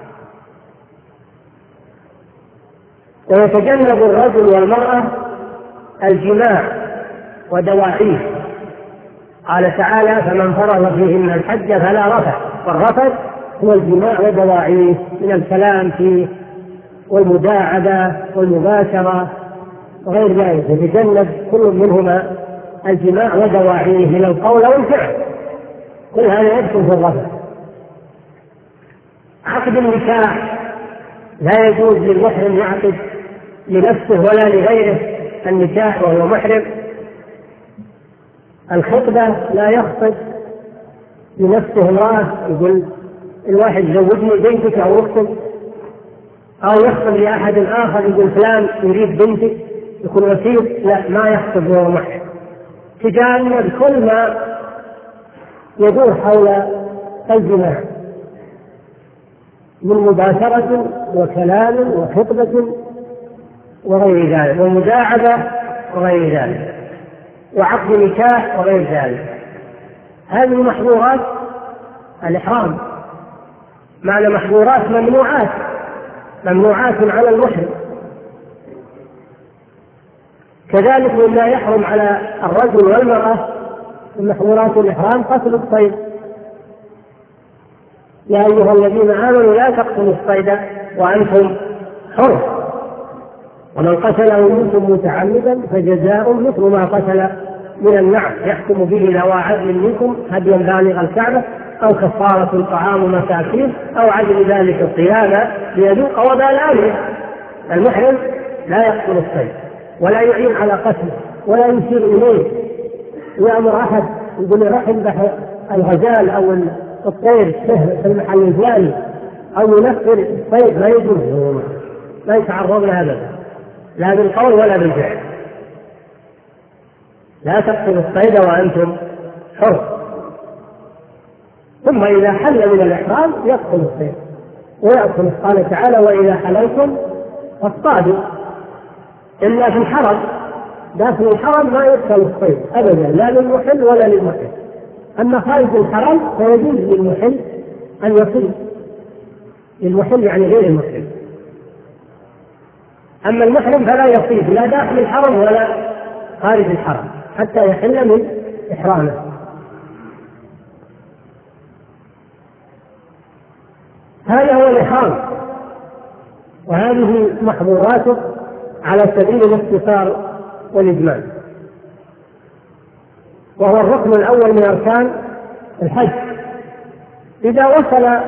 ويتجنب الرجل والمرأة الجماع ودواعيه. قال تعالى: فمن فرض فيهن الحج فلا رفث، والرفث هو الجماع ودواعيه من الكلام فيه والمداعبة والمباشرة وغير ذلك، يتجنب كل منهما الجماع ودواعيه من القول والفعل، كل هذا يدخل في الرفث. عقد النكاح لا يجوز للمحرم يعقد لنفسه ولا لغيره النكاح وهو محرم. الخطبة لا يخطب لنفسه امرأة يقول الواحد زوجني بنتك أو أختك، أو يخطب لأحد آخر يقول فلان يريد بنتك يكون وسيط، لا، ما يخطب وهو محرم. تجنب كل ما يدور حول الجماع من مباشرة وكلام وخطبة وغير ذلك، ومداعبة وغير ذلك، وعقد نكاح وغير ذلك. هذه محظورات الإحرام. معنى محظورات ممنوعات، ممنوعات على المحرم. كذلك مما يحرم على الرجل والمرأة من محظورات الإحرام قتل الصيد. يا أيها الذين آمنوا لا تقتلوا الصيد وأنتم حرم، ومن قتله منكم متعمدا فجزاء مثل ما قتل من النعم يحكم به ذوى عدل منكم هديا بالغ الكعبة أو كفارة طعام مساكين أو عدل ذلك صياما ليذوق وبال أمره. المحرم لا يقتل الصيد ولا يعين على قتله ولا يشير إليه، يأمر أحد يقول روح اذبح الغزال أو الطير في المحل الفلاني أو ينفر الصيد، لا يجوز، لا يتعرض له أبدا، لا بالقول ولا بالفعل. لا تقتلوا الصيد وأنتم حر. ثم إذا حل من الإحرام يقتل الصيد ويأكل. قال تعالى: وإذا حللتم فاصطادوا. إلا في الحرم، داخل الحرم ما يقتل الصيد أبدا، لا للمحل ولا للمحل. أما خارج الحرم فيجوز للمحل أن يصيد، للمحل يعني غير المحل. أما المحرم فلا يصيد لا داخل الحرم ولا خارج الحرم حتى يحل من إحرامه. هذا هو الإحرام، وهذه محظوراته على سبيل الاختصار والإجمال، وهو الركن الأول من أركان الحج. إذا وصل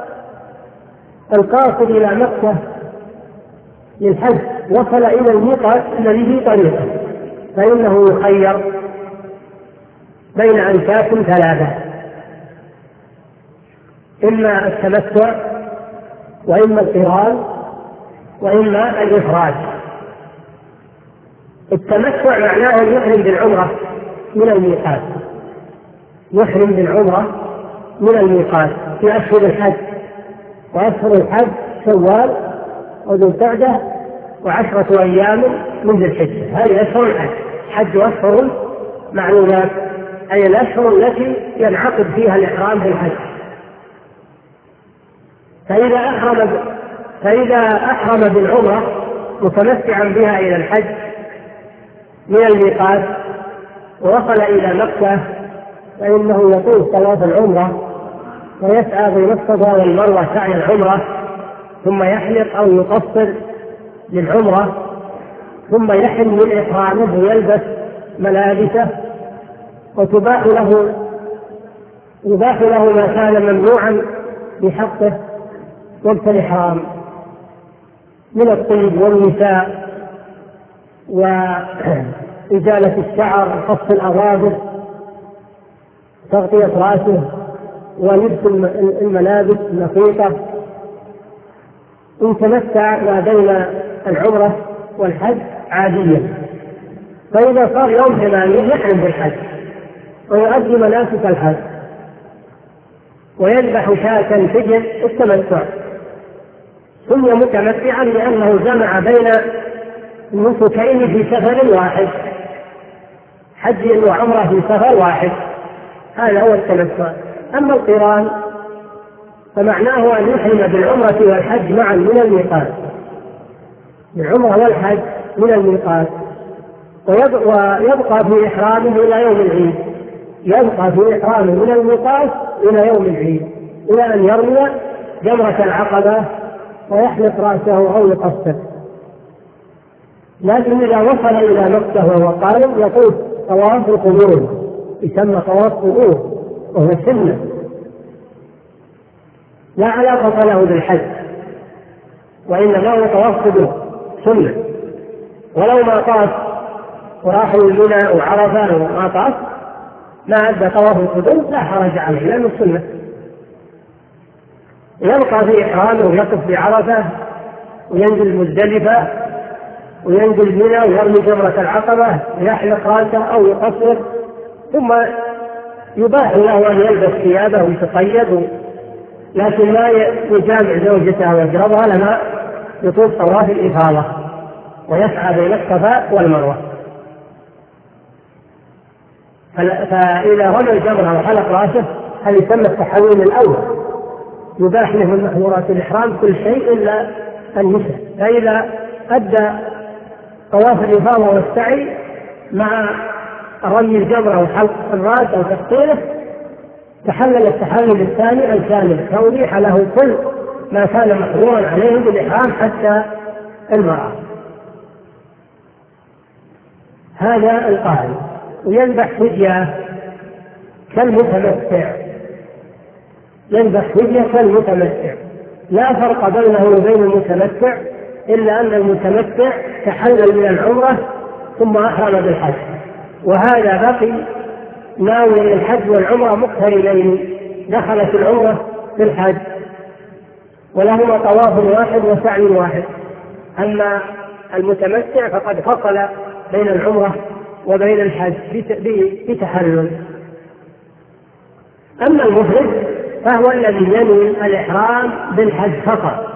القاصد إلى مكة للحج وصل إلى الميقات الذي في طريقه فإنه يخير بين أنكاس ثلاثة: إما التمتع وإما القران وإما الإفراد. التمتع معناه يحرم بالعمرة من الميقات، يحرم بالعمرة من الميقات في أشهر الحج، وأشهر الحج شوال وذو القعدة وعشرة أيام من ذي الحجة. هذه أشهر الحج، حج أشهر معلومات، أي الأشهر التي ينعقد فيها الإحرام بالحج. فإذا أحرم فإذا أحرم بالعمرة متمتعا بها إلى الحج من الميقات ووصل إلى مكة فإنه يطوف طواف العمرة ويسعى بين الصفا والمروة سعي العمرة، ثم يحلق أو يقصر للعمرة، ثم يحل من إحرامه ويلبس ملابسه، وتباح له يباح له ما كان ممنوعا بحقه وقت الإحرام من الطيب والنساء وإزالة الشعر، قص الأظافر، تغطية رأسه، ولبس الملابس النقيطة. إن تمتع ما بين العمرة والحج عاديا، فإذا صار يوم ثمانين يحرم بالحج ويؤدي مناسك الحج ويذبح شاة تجد التمتع. سمي متمتعا لأنه جمع بين النسكين في سفر واحد، حج وعمرة في سفر واحد، هذا هو التمتع. أما القران فمعناه أن يحرم بالعمرة والحج معا من الميقات، بالعمرة والحج من الميقات، ويبقى في إحرامه إلى يوم العيد، يبقى في إحرامه من الميقات إلى يوم العيد، إلى أن يرمي جمرة العقبة ويحلق رأسه أو يقصر. لكن إذا وصل إلى مكة وهو قائم يطوف طواف القدوم، يسمى طواف قدوم وهو سنة لا علاقة له بالحج، وإنما هو طواف قدوم سنة. ولو ما طاف وراح منى وعرفة وما طاف ما أدى طواف القدوم لا حرج عليه لأنه سنة. يبقى في إحرامه ويقف بعرفة وينزل مزدلفة وينزل منى ويرمي جمرة العقبة ويحلق رأسه أو يقصر، ثم يباح له أن يلبس ثيابه ويتقيد، لكن لا يجامع زوجته ويجربها لما يطوف طواف الإفاضة ويسعى بين الصفا والمروة. فإذا رمى الجمرة وحلق رأسه هذا يسمى التحويل الأول، يباح له من محظورات الإحرام كل شيء إلا النساء. فإذا أدى طواف الإفاضة والسعي مع رمي الجمرة وحلق الرأس أو تقصيره تحلل التحلل الثاني الكامل، فأبيح له كل ما كان محظورا عليه بالإحرام حتى المرأة. هذا القائل. ويذبح فدية كالمتمتع، يذبح فدية كالمتمتع، لا فرق بينه وبين المتمتع إلا أن المتمتع تحلل من العمرة ثم أحرم بالحج، وهذا بقي ناوي الحج والعمرة مقترنين، دخلت العمرة في الحج ولهما طواف واحد وسعي واحد. أما المتمتع فقد فصل بين العمرة وبين الحج بتحلل. أما المفرد فهو الذي ينوي الإحرام بالحج فقط،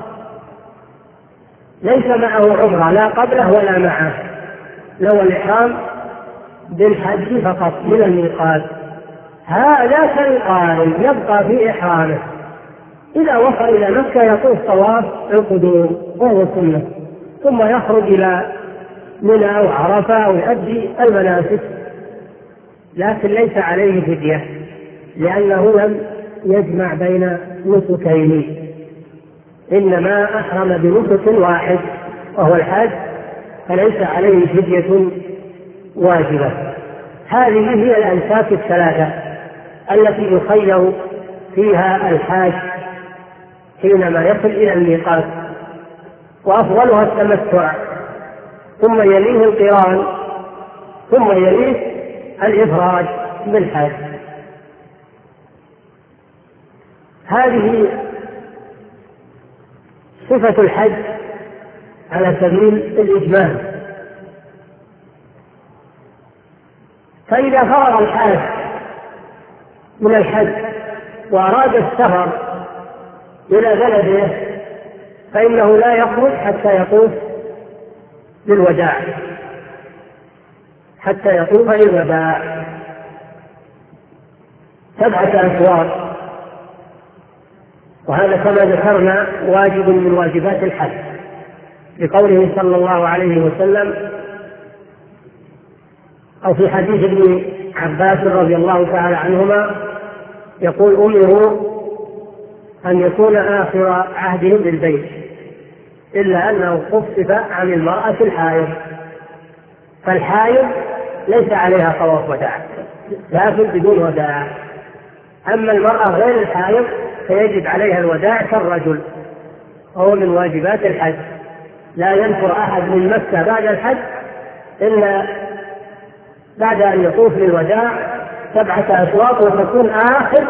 ليس معه عمرة لا قبله ولا معه، لو الإحرام بالحج فقط من الميقات. هذا كالقارن يبقى في إحرامه، إذا وصل إلى مكة يطوف طواف القدوم وهو سنة، ثم يخرج إلى منى أو عرفة ويؤدي المناسك، لكن ليس عليه فدية لأنه لم يجمع بين نسكين، إنما أحرم بنسك واحد وهو الحج، فليس عليه فدية واجبة. هذه هي الأنساك الثلاثة التي يخير فيها الحاج حينما يصل إلى الميقات، وأفضلها التمتع، ثم يليه القران، ثم يليه الإفراد بالحج. هذه صفة الحج على سبيل الإجمال. فإذا فرغ الحاج من الحج وأراد السفر إلى بلده فإنه لا يخرج حتى يطوف للوداع، حتى يطوف للوداع سبعة أشواط، وهذا كما ذكرنا واجب من واجبات الحج، لقوله صلى الله عليه وسلم أو في حديث ابن عباس رضي الله تعالى عنهما يقول: أمروا أن يكون آخر عهدهم بالبيت إلا أنه خفف عن المرأة الحائض، فالحائض ليس عليها طواف وداع، لكن بدون وداع. أما المرأة غير الحائض فيجب عليها الوداع كالرجل، وهو من واجبات الحج. لا ينفر أحد من مكة بعد الحج إلا بعد أن يطوف للوداع سبعة أشواط وتكون آخر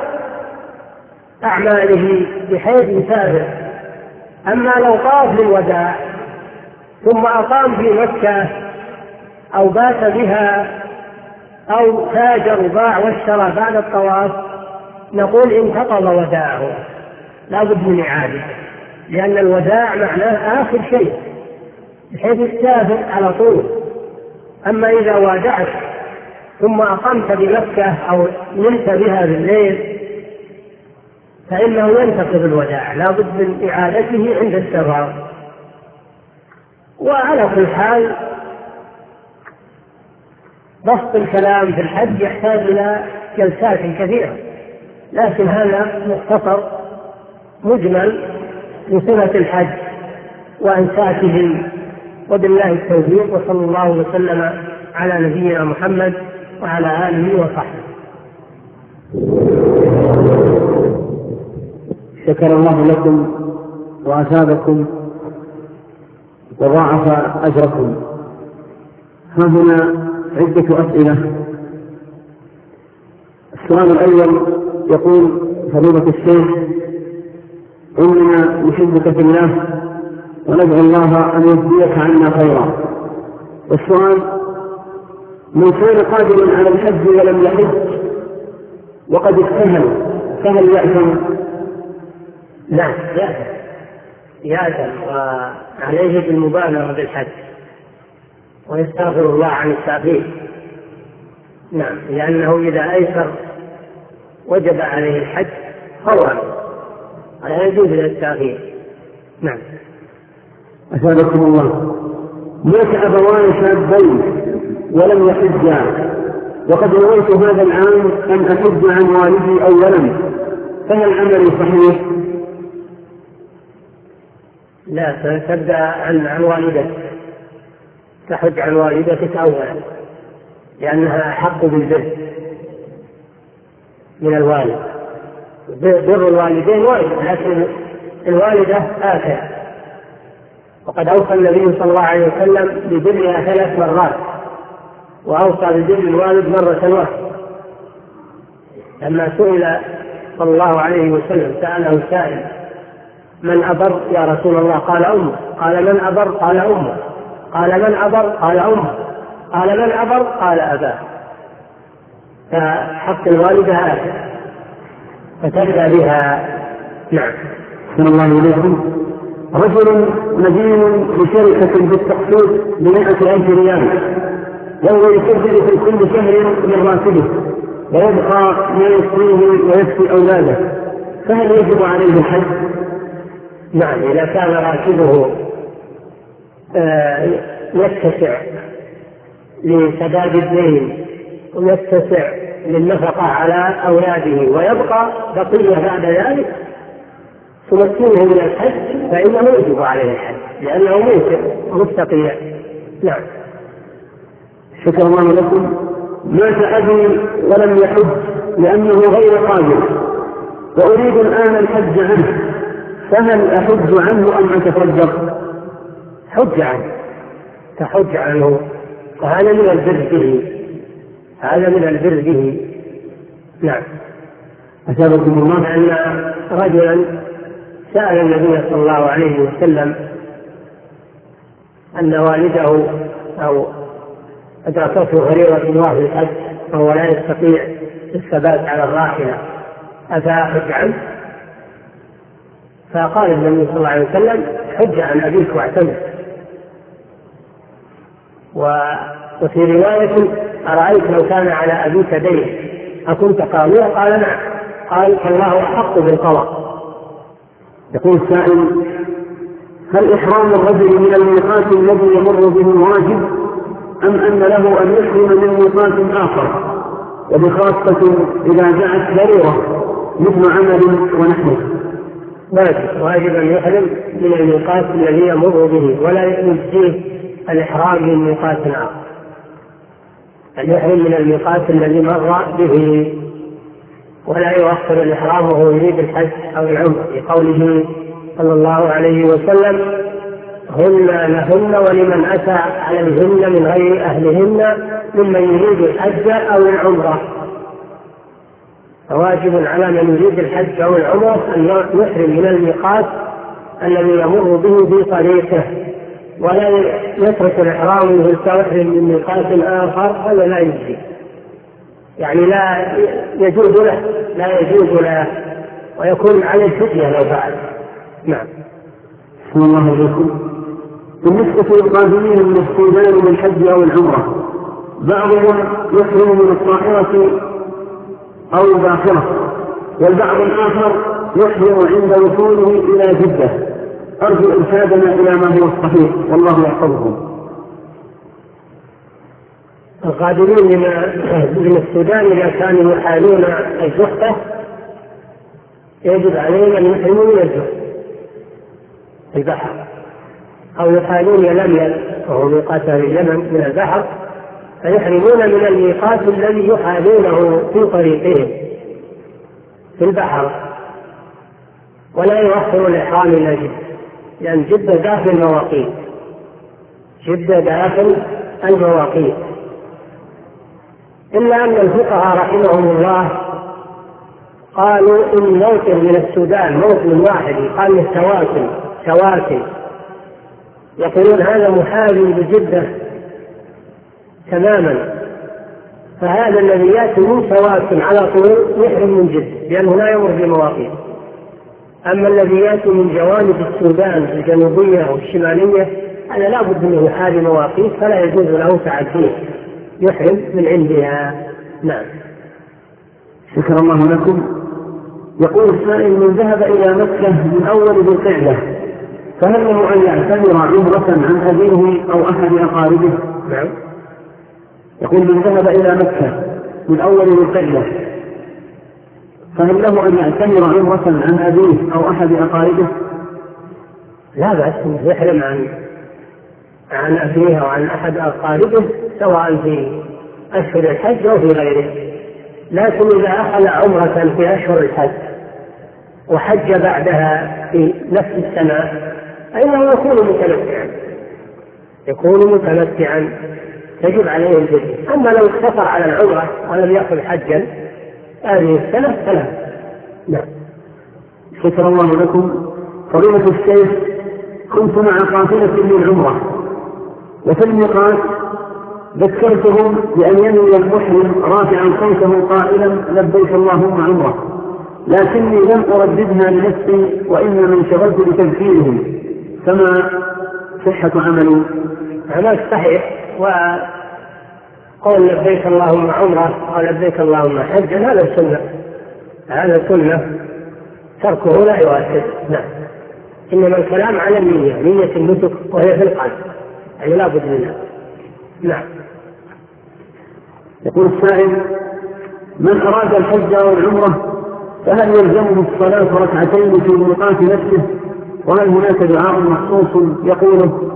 أعماله بحيث يسافر. أما لو طاف للوداع ثم أقام في مكة أو بات بها أو تاجر باع واشترى بعد الطواف نقول انتقض وداعه، لا بد من إعادة، لأن الوداع معناه آخر شيء بحيث تسافر على طول. أما إذا وادعت ثم أقمت بمكة أو نمت بها بالليل فإنه ينتقض الوداع، لا بد من إعادته عند السفر. وعلى كل حال بسط الكلام في الحج يحتاج إلى جلسات كثيرة، لكن هذا مختصر مجمل لصفة الحج وأنساته، وبالله التوفيق، وصلى الله وسلم على نبينا محمد وعلى آله وصحبه. شكر الله لكم وأثابكم وضاعف أجركم. ها هنا عدة أسئلة. السؤال الأول يقول: فضيلة الشيخ، إننا نحبك في الله وندعو الله أن يجزيك عنا خيرا. والسؤال: من كان قادرا على الحج ولم يحج وقد اجتهل فهل يأثم؟ نعم يأثم، يأثم وعليه بالمبالغة بالحج ويستغفر الله عن التأخير. نعم، لأنه إذا أيسر وجب عليه الحج فورا ولا يجوز للتأخير. نعم. أسألكم الله، مات أبوان شابين ولم يحجا وقد نويت هذا العام أن أحج عن والدي أولا، فهل عملي صحيح؟ لا، تبدأ عن عن والدتك، تحج عن والدتك أولا لأنها أحق بالبر من الوالد. بر الوالدين واجب، لكن الوالدة آخر، وقد أوصى النبي صلى الله عليه وسلم ببرها ثلاث مرات، وأوصى ببر الوالد مرة واحدة. لما سئل صلى الله عليه وسلم سأله سائل: من أبر يا رسول الله؟ قال أمه. قال من أبر؟ قال أمه. قال من أبر؟ قال أمه. قال من أبر؟ قال أباه. فحق الوالدة آخر فتبدأ بها. نعم. صلى الله عليكم. رجل مدين بشركة بالتقسيط بمئة ألف ريال، وهو يسدد في كل شهر من راتبه ويبقى ما يسقيه ويسقي أولاده، فهل يجب عليه الحج؟ نعم، إذا كان راتبه يتسع لسداد الدين ويتسع للنفقة على أولاده ويبقى بقية بعد ذلك تمكنه من الحج فإنه يجب عليه الحج لأنه ميسر مستطيع. نعم. شكر الله لكم. مات أبي ولم يحج لأنه غير قادر وأريد الآن الحج عنه، فهل أحج عنه أم أتصدق؟ حج عنه، تحج عنه، وهذا من البر به، هذا من البر به. نعم. أسألكم الله. أن رجلا سأل النبي صلى الله عليه وسلم أن والده أو أدركته غريرة الله في الحج وهو لا يستطيع الثبات على الراحلة، أفأحج عنه؟ فقال النبي صلى الله عليه وسلم: حج عن أبيك واعتمر. وفي رواية: أرأيت لو كان على أبيك دين أكنت قاضيا؟ قال: نعم. قال: فالله أحق بالقضاء. يقول السائل: هل إحرام الرجل من الميقات الذي يمر به واجب أم أن له أن يحرم من ميقات آخر، وبخاصة إذا جاءت ضرورة مثل عمل ونحوه؟ واجب أن يحرم من الميقات الذي يمر به ولا يجزيه الإحرام من ميقات آخر، أن يحرم من الميقات الذي مر به ولا يؤخر الإحرام وهو يريد الحج أو العمرة، لقوله صلى الله عليه وسلم: هن لهن ولمن أتى عليهن من غير أهلهن ممن يريد الحج أو العمرة. فواجب على من يريد الحج أو العمرة أن يحرم من الميقات الذي يمر به في طريقه، ولا يترك الإحرام ويحرم من ميقات آخر، هذا لا يجزي، يعني لا يجوز له لا يجوز له ويكون عليه الفدية لو فعل. نعم. بسم الله عليكم. بالنسبة للقادمين من السودان للحج أو العمرة، بعضهم يحرم من الطائرة أو باخرة، والبعض الآخر يحرم عند وصوله إلى جدة. أرجو إرشادنا إلى ما هو الصحيح، والله يحفظكم. القادمين من السودان إذا كانوا يحالون الجحفة يجب عليهم أن يحرموا من الجحفة البحر، أو يحالون يلملم وهو ميقات اليمن من البحر، فيحرمون من الميقات الذي يحالونه في طريقهم في البحر، ولا يؤخر الإحرام إلى جدة، لأن جدة داخل المواقيت، جدة داخل المواقيت. إلا أن الفقهاء رحمهم الله قالوا إن موطن من السودان موطن واحد يقال له سواكن سواكن، يقولون هذا محاذي بجدة تماما، فهذا الذي يأتي من سواكن على طول يحرم من جدة لأنه لا يمر بمواقيت. أما الذي يأتي من جوانب السودان الجنوبية والشمالية هذا لا بد منه يحاذي مواقيت، فلا يجوز له تعديه، يحرم من عندها. نعم. شكر الله لكم. يقول السائل: من ذهب إلى مكة من أول ذي القعدة فهل له أن يعتمر عمرة عن أبيه أو أحد أقاربه؟ نعم. يقول: من ذهب إلى مكة من أول ذي القعدة فهل له أن يعتمر عمرة عن أبيه أو أحد أقاربه؟ لا بأس يحرم عن عن أبيه أو عن أحد أقاربه سواء في أشهر الحج أو في غيره، لكن إذا أخذ عمرة في أشهر الحج وحج بعدها في نفس السنة فإنه يكون متمتعا يكون متمتعا يجب عليه الفدية. أما لو اقتصر على العمرة ولم يأخذ حجا هذه السنة فلا. نعم. شكر الله لكم. فضيلة الشيخ، كنت مع قافلة للعمرة وفي الميقات ذكرتهم بأن ينوي المحرم رافعا صوته قائلا لبيك اللهم عمرة، لكني لم أرددها لنفسي وإنما انشغلت بتذكيرهم، فما صحة عملي؟ عمل صحيح، وقول لبيك اللهم عمرة أو لبيك اللهم حجا هذا سنة، هذا سنة تركه لا يؤثر. نعم. إنما الكلام على النية، نية النسك وهي في القلب، يعني لا بد منها. نعم. يقول السائل: من أراد الحج أو العمرة فهل يلزمه الصلاة ركعتين في ميقات نفسه، وهل هناك دعاء مخصوص يقوله؟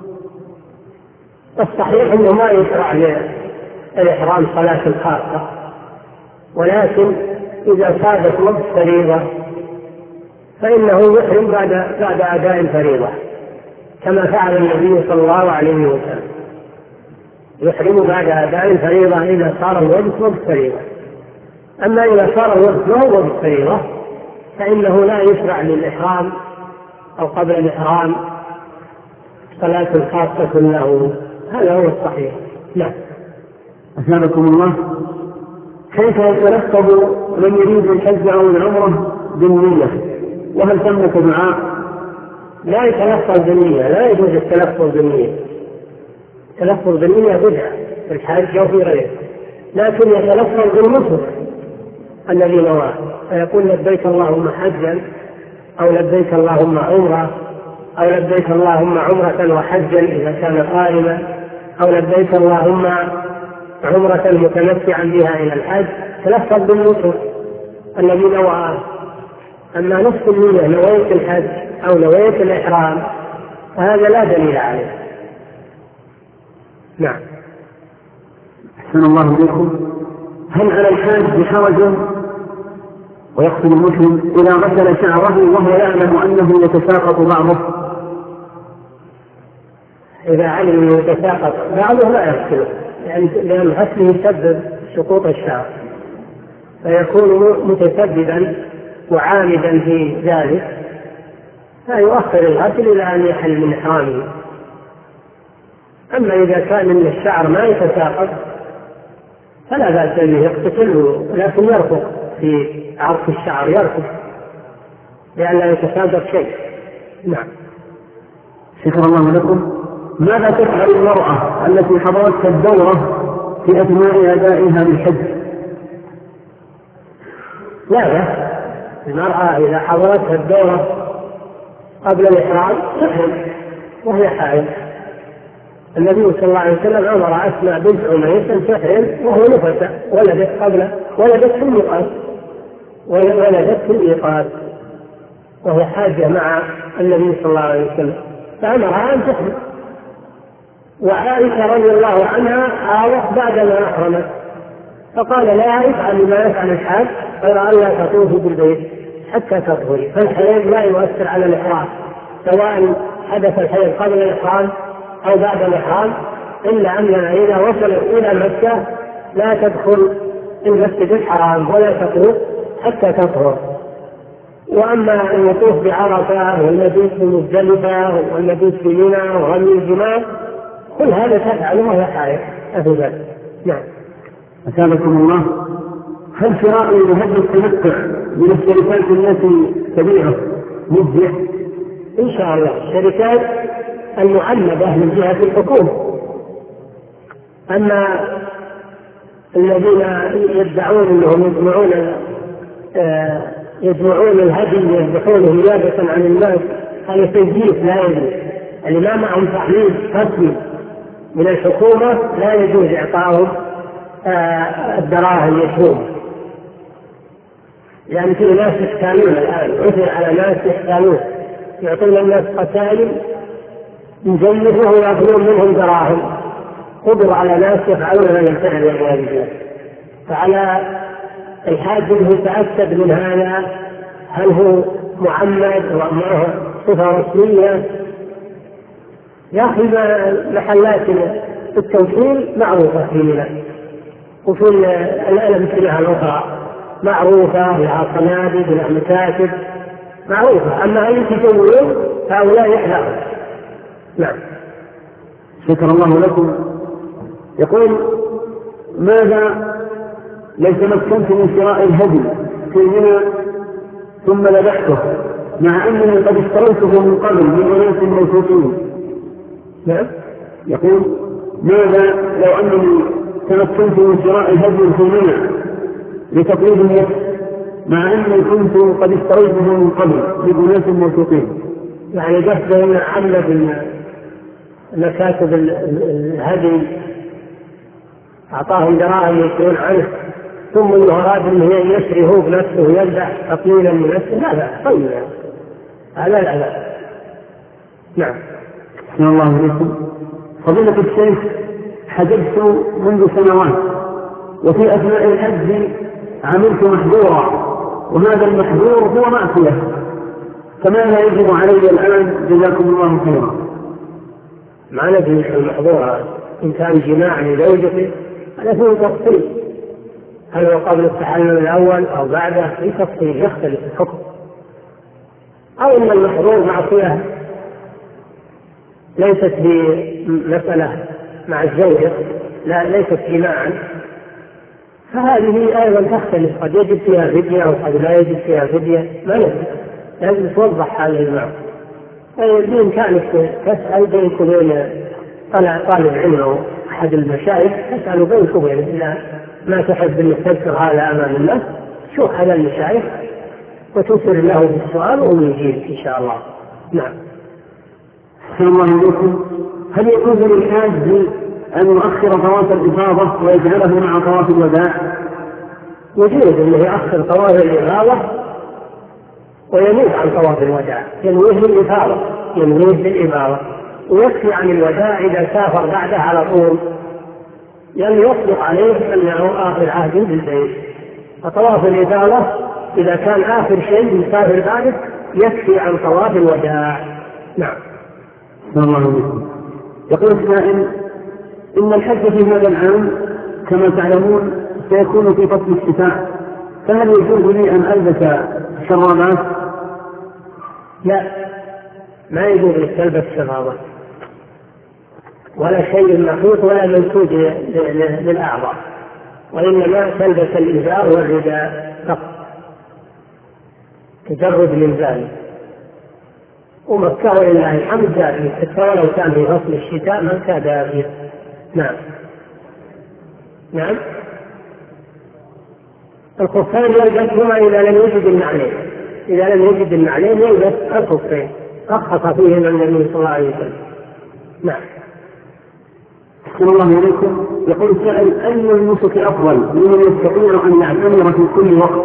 الصحيح أنه ما يشرع للإحرام صلاة خاصة، ولكن إذا صادت وقت فريضة فإنه يحرم بعد بعد أداء الفريضة كما فعل النبي صلى الله عليه وسلم، يحرم بعد أداء الفريضة إذا صار الوقت وقت فريضة. أما إذا صار الوقت ما هو وقت فريضة فإنه لا يشرع للإحرام أو قبل الإحرام صلاة خاصة له، هذا هو الصحيح. نعم. أسألكم الله، كيف يتلفظ من يريد الحج أو العمرة بالنية، وهل ثمة دعاء؟ لا يتلفظ بالنية، لا يجوز التلفظ بالنية، التلفظ بالنية بدعة في الحج أو في غيره، لكن يتلفظ بالنسك الذي نواه، فيقول لبيك اللهم حجا أو لبيك اللهم عمرة أو لبيك اللهم عمرة وحجا إذا كان قائما، أو لبيك اللهم عمرة متمتعا بها إلى الحج، تلفظ بالنسك الذي نواه. أما نفس النية نويت الحج أو نويت الإحرام هذا لا دليل عليه. نعم. أحسن الله إليكم. هل على الحاج حرج ويقصد المسلم إذا غسل شعره وهو يعلم أنه يتساقط بعضه؟ إذا علم يتساقط بعضه لا يغسله، يعني لأن غسله يسبب سقوط الشعر فيكون متسببا وعامدا في ذلك، فيؤخر الغسل إلى أن يحل من إحرامه. أما إذا كان من الشعر ما يتساقط فلا بأس به يغتسل، لكن يرفق في عرق الشعر، يرفق لئلا يتساقط شيء. نعم. شكر الله لكم. ماذا تفعل المرأة التي حضرتها الدورة في أثناء أدائها للحج؟ لا بأس، المرأة إذا حضرتها الدورة قبل الإحرام تحرم وهي حائض. النبي صلى الله عليه وسلم أمر أسماء بنت عميس أن تحرم وهو نفسة، ولدت قبل ولدت في الميقات ولدت في الميقات وهي حاجة مع النبي صلى الله عليه وسلم، فأمرها أن تحرم. وعائشة رضي الله عنها حاضت بعدما أحرمت، فقال لا افعل ما يفعل الحاج غير أن لا تطوفي بالبيت حتى تطهري. فالحيض لا يؤثر على الإحرام، سواء حدث الحيض قبل الإحرام أو بعد الإحرام، إلا أنها إذا وصلت إلى مكة لا تدخل المسجد الحرام ولا تطوف حتى تطهر. وأما أن يطوف بعرفة والمبيت بمزدلفة والمبيت في منى ورمي الجمار كل هذا تفعله وهي حائض أبدا. نعم. أسألكم الله، هل شراء هدي التمتع من الشركات التي تبيعه مجزئ؟ إن شاء الله الشركات المعلبة من جهة الحكومة. أما الذين يدعون أنهم يجمعون آه يجمعون الهدي ويذبحونه نيابة عن الناس هذا تنجيس لا يجوز. اللي ما معهم تحليل رسمي من الحكومة لا يجوز إعطائهم آه الدراهم يشهون، يعني في ناس يحتالون الآن، عثر على ناس يحتالون يعطون الناس قتال مجلسة ويأخذون منهم دراهم. قدر على ناس يفعلون هذا الفعل والعياذ بالله. فعلى الحاج يتأكد من هذا، هل هو محمد ومعه صفة رسمية؟ يأخذ محلات التوكيل معروفة فينا، وفي الأمثلة الأخرى معروفة، لها صناديق لها مكاتب معروفة. أما أن يتسولون هؤلاء يحذرون. نعم. شكر الله لكم. يقول ماذا لو تمكنت من شراء الهدي في منى ثم ذبحته مع أنني قد اشتريته من قبل من أناس موثوقين؟ نعم. يقول ماذا لو أنني تمكنت من شراء الهدي في منى لتقليد النفس مع أني كنت قد اشتريته من قبل من أناس موثوقين؟ يعني قصده أن عمل مكاتب الهدي أعطاهم دراهم يسألون عنه ثم انه اراد انه يشري هو بنفسه ويذبح تقليلا من نفسه، لا لا طيب هذا لا لا. نعم. بسم الله عليكم. فضيلة الشيخ، حجبت منذ سنوات وفي اثناء الحج عملت محظورا، وهذا المحظور هو معصية، فماذا يجب علي الان جزاكم الله خيرا؟ ما ندري المحظور ان كان جماع لزوجته هذا فيه تفصيل، هل هو قبل التحلل الأول أو بعده في تفصيل يختلف الحكم، أو أن المحظور معصية ليست بمسألة مع الزوجة، لا ليست جماعا، فهذه أيضا تختلف، قد يجب فيها فدية وقد لا يجب فيها فدية، ما ندري، لازم توضح هذه المعنى. بإمكانك تسأل بينك وبين طالب علم أو أحد المشايخ، تسأل بينك وبين الله ما تحب أن تذكر هذا أمام الناس، شوف هذا المشايخ وتسر له بالسؤال ويجيب إن شاء الله. نعم. السلام الله عليكم. هل يجوز للحاج أن يؤخر طواف الإفاضة ويجعله مع طواف الوداع؟ يجوز أنه يؤخر طواف الإفاضة ويميت عن طواف الوداع، ينويه بالإفاضة ينويه بالإفاضة ويكفي عن الوداع إذا سافر بعده على طول، يعني يصدق عليه أنه آخر عهد بالبيت. فطواف الإفاضة إذا كان آخر شيء يسافر بعده يكفي عن طواف الوداع. نعم. السلام عليكم. يقول السائل: إن الحج في هذا العام كما تعلمون سيكون في فصل الشتاء، فهل يجوز لي أن ألبس شرابات؟ لا، ما يجوز لك تلبس شرابات ولا شيء مخيط ولا منسوج للأعضاء، وإنما تلبس الإزار والرداء فقط تجرد من ذلك. ومكة ولله الحمد دافئة، حتى ولو كان في فصل الشتاء مكة دافئة. نعم نعم. الخفين يلبسهما إذا لم يجد النعلين، إذا لم يجد النعلين يلبس الخفين، رخص فيهما النبي صلى الله عليه وسلم. نعم. أحسن الله إليكم. يقول السائل: أي النسك أفضل لمن يستطيع أن يعتمر في كل وقت؟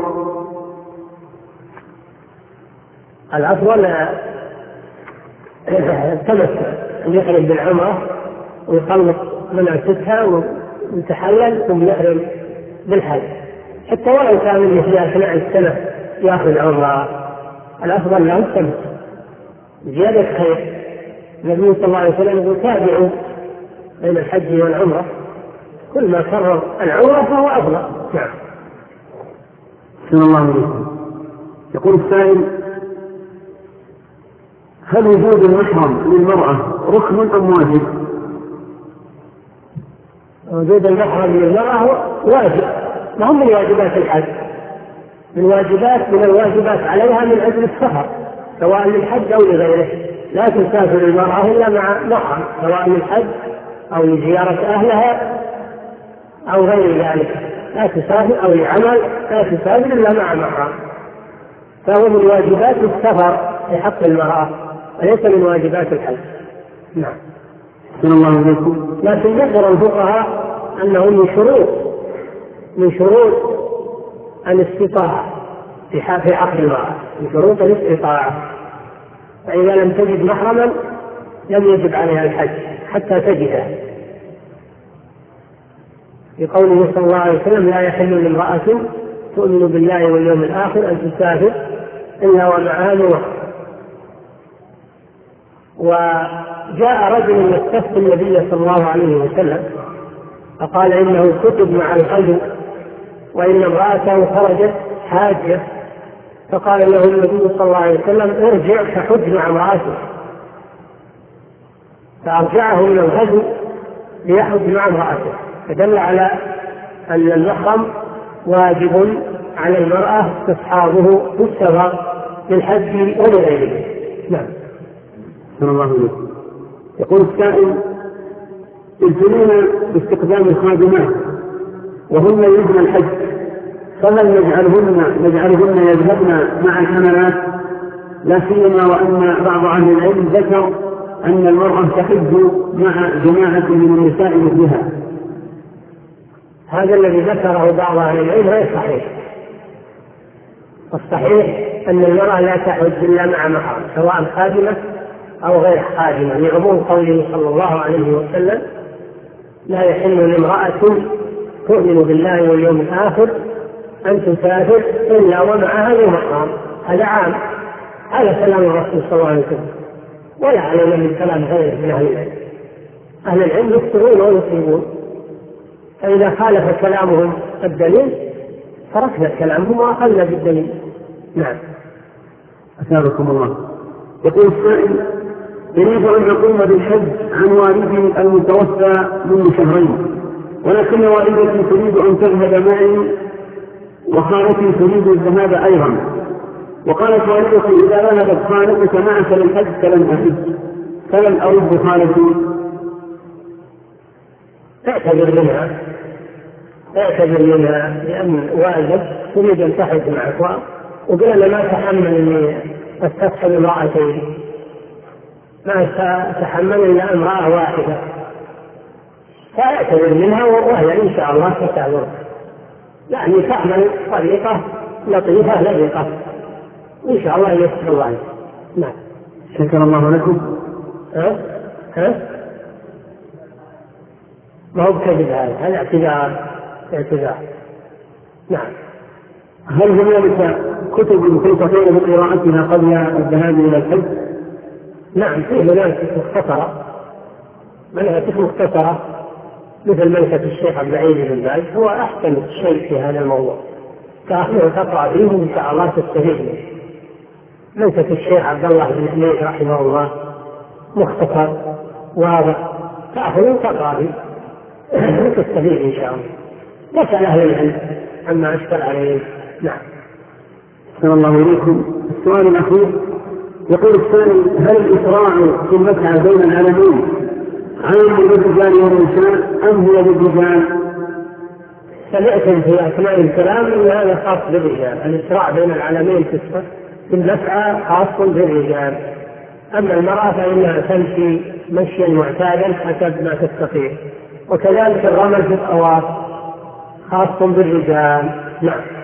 الأفضل التمتع، أن يحرم بالعمرة ويخلص مناسكها ويتحلل ثم يحرم بالحج، حتى ولو كان في أثناء السنة يأخذ عمرة. الأفضل له التمتع زيادة خير. النبي صلى الله عليه وسلم يقول: تابعوا بين الحج والعمرة، كل ما كرر العمرة فهو أفضل. نعم. أحسن الله إليكم. يقول السائل: هل وجود المحرم للمرأة ركن أم واجب؟ وجود المحرم للمرأة واجب، ما هم من واجبات الحج، من واجبات من الواجبات عليها من أجل السفر سواء للحج أو لغيره. لا تسافر المرأة إلا مع محرم، سواء للحج أو لزيارة أهلها أو غير ذلك. لا تسافر أو لعمل، لا تسافر إلا مع محرم. فهو من واجبات السفر في حق المرأة وليس من واجبات الحج. نعم. أحسن الله إليكم. لكن ذكر الفقهاء أنه من شروط من شروط الاستطاعة في حق المرأة، من شروط الاستطاعة. فإذا لم تجد محرما لم يجب عليها الحج حتى تجده، بقوله صلى الله عليه وسلم: لا يحل لامرأة تؤمن بالله واليوم الآخر أن تسافر إلا ومعها ذو محرم. وجاء رجل يستفتي النبي صلى الله عليه وسلم فقال: إنه كتب مع الغزو وإن امرأته خرجت حاجة، فقال له النبي صلى الله عليه وسلم: ارجع فحج مع امرأته. فأرجعه من الغزو ليحج مع امرأته، فدل على أن المحرم واجب على المرأة استصحابه في السفر للحج ولغيره. نعم. أحسن الله إليكم. يقول السائل: ابتلينا باستخدام الخادمات وهن يجن الحج، فهل نجعلهن نجعلهن يذهبن مع الحملات؟ لا سيما وأن بعض أهل العلم ذكر أن المرأة تحج مع جماعة من النساء مثلها. هذا الذي ذكره بعض أهل العلم غير صحيح. الصحيح أن المرأة لا تحج إلا مع محرم، سواء خادمة أو غير خادمة، لعموم قوله صلى الله عليه وسلم: لا يحل لامرأة تؤمن بالله واليوم الآخر أن تسافر إلا ومعها ذو محرم. هذا عام، هذا كلام الرسول صلى الله عليه وسلم، ولا علينا من كلام غيره من أهل العلم. أهل العلم يخطئون ويصيبون، فإذا خالف كلامهم الدليل تركنا كلامهم وأخذنا بالدليل. نعم. أثابكم الله. يقول السائل: يريد أن يقوم بالحج عن والدي المتوفى منذ شهرين، ولكن والدتي تريد أن تذهب معي وخالتي تريد الذهاب أيضا، وقالت والدتي: إذا ذهبت خالتك معك للحج فلن أحج، فلن أرد خالتي. تعتذر منها تعتذر منها لأن والدك تريد أن تحج معك، وقال: ما تحمل أني أستصحب امرأتين، ما تحمل إلا امرأة واحدة، فاعتذر منها وهي إن شاء الله تتعذر، يعني تعمل طريقة لطيفة لطيفة إن شاء الله يسر الله. نعم. شكر الله لكم. ها ها ما هو بكذب، هذا هذا اعتذار اعتذار. نعم. هل هنالك كتب تنصحون بقراءتها قبل الذهاب إلى الحج؟ نعم، في هنالك مختصرة منهجة مختصرة مثل منهج الشيخ عبد العزيز بن باز هو أحسن شيء في هذا الموضوع، تأخذه تقرأ به وإن شاء الله تستفيد منه. منهج الشيخ عبد الله بن حميد رحمه الله مختصر واضح، تأخذه تقرأ به وتستفيد إن شاء الله. نسأل أهل العلم عما أشكل عليه. نعم. أحسن الله إليكم. السؤال الأخير يقول السائل: هل الإسراع في المسعى بين العلمين عام للرجال والنساء أم هو للرجال؟ سمعتم في أثناء الكلام أن هذا خاص بالرجال، الإسراع بين العلمين في المسعى خاص بالرجال، أما المرأة فإنها تمشي مشيا معتادا حسب ما تستطيع، وكذلك الرمل في الطواف خاص بالرجال. نعم.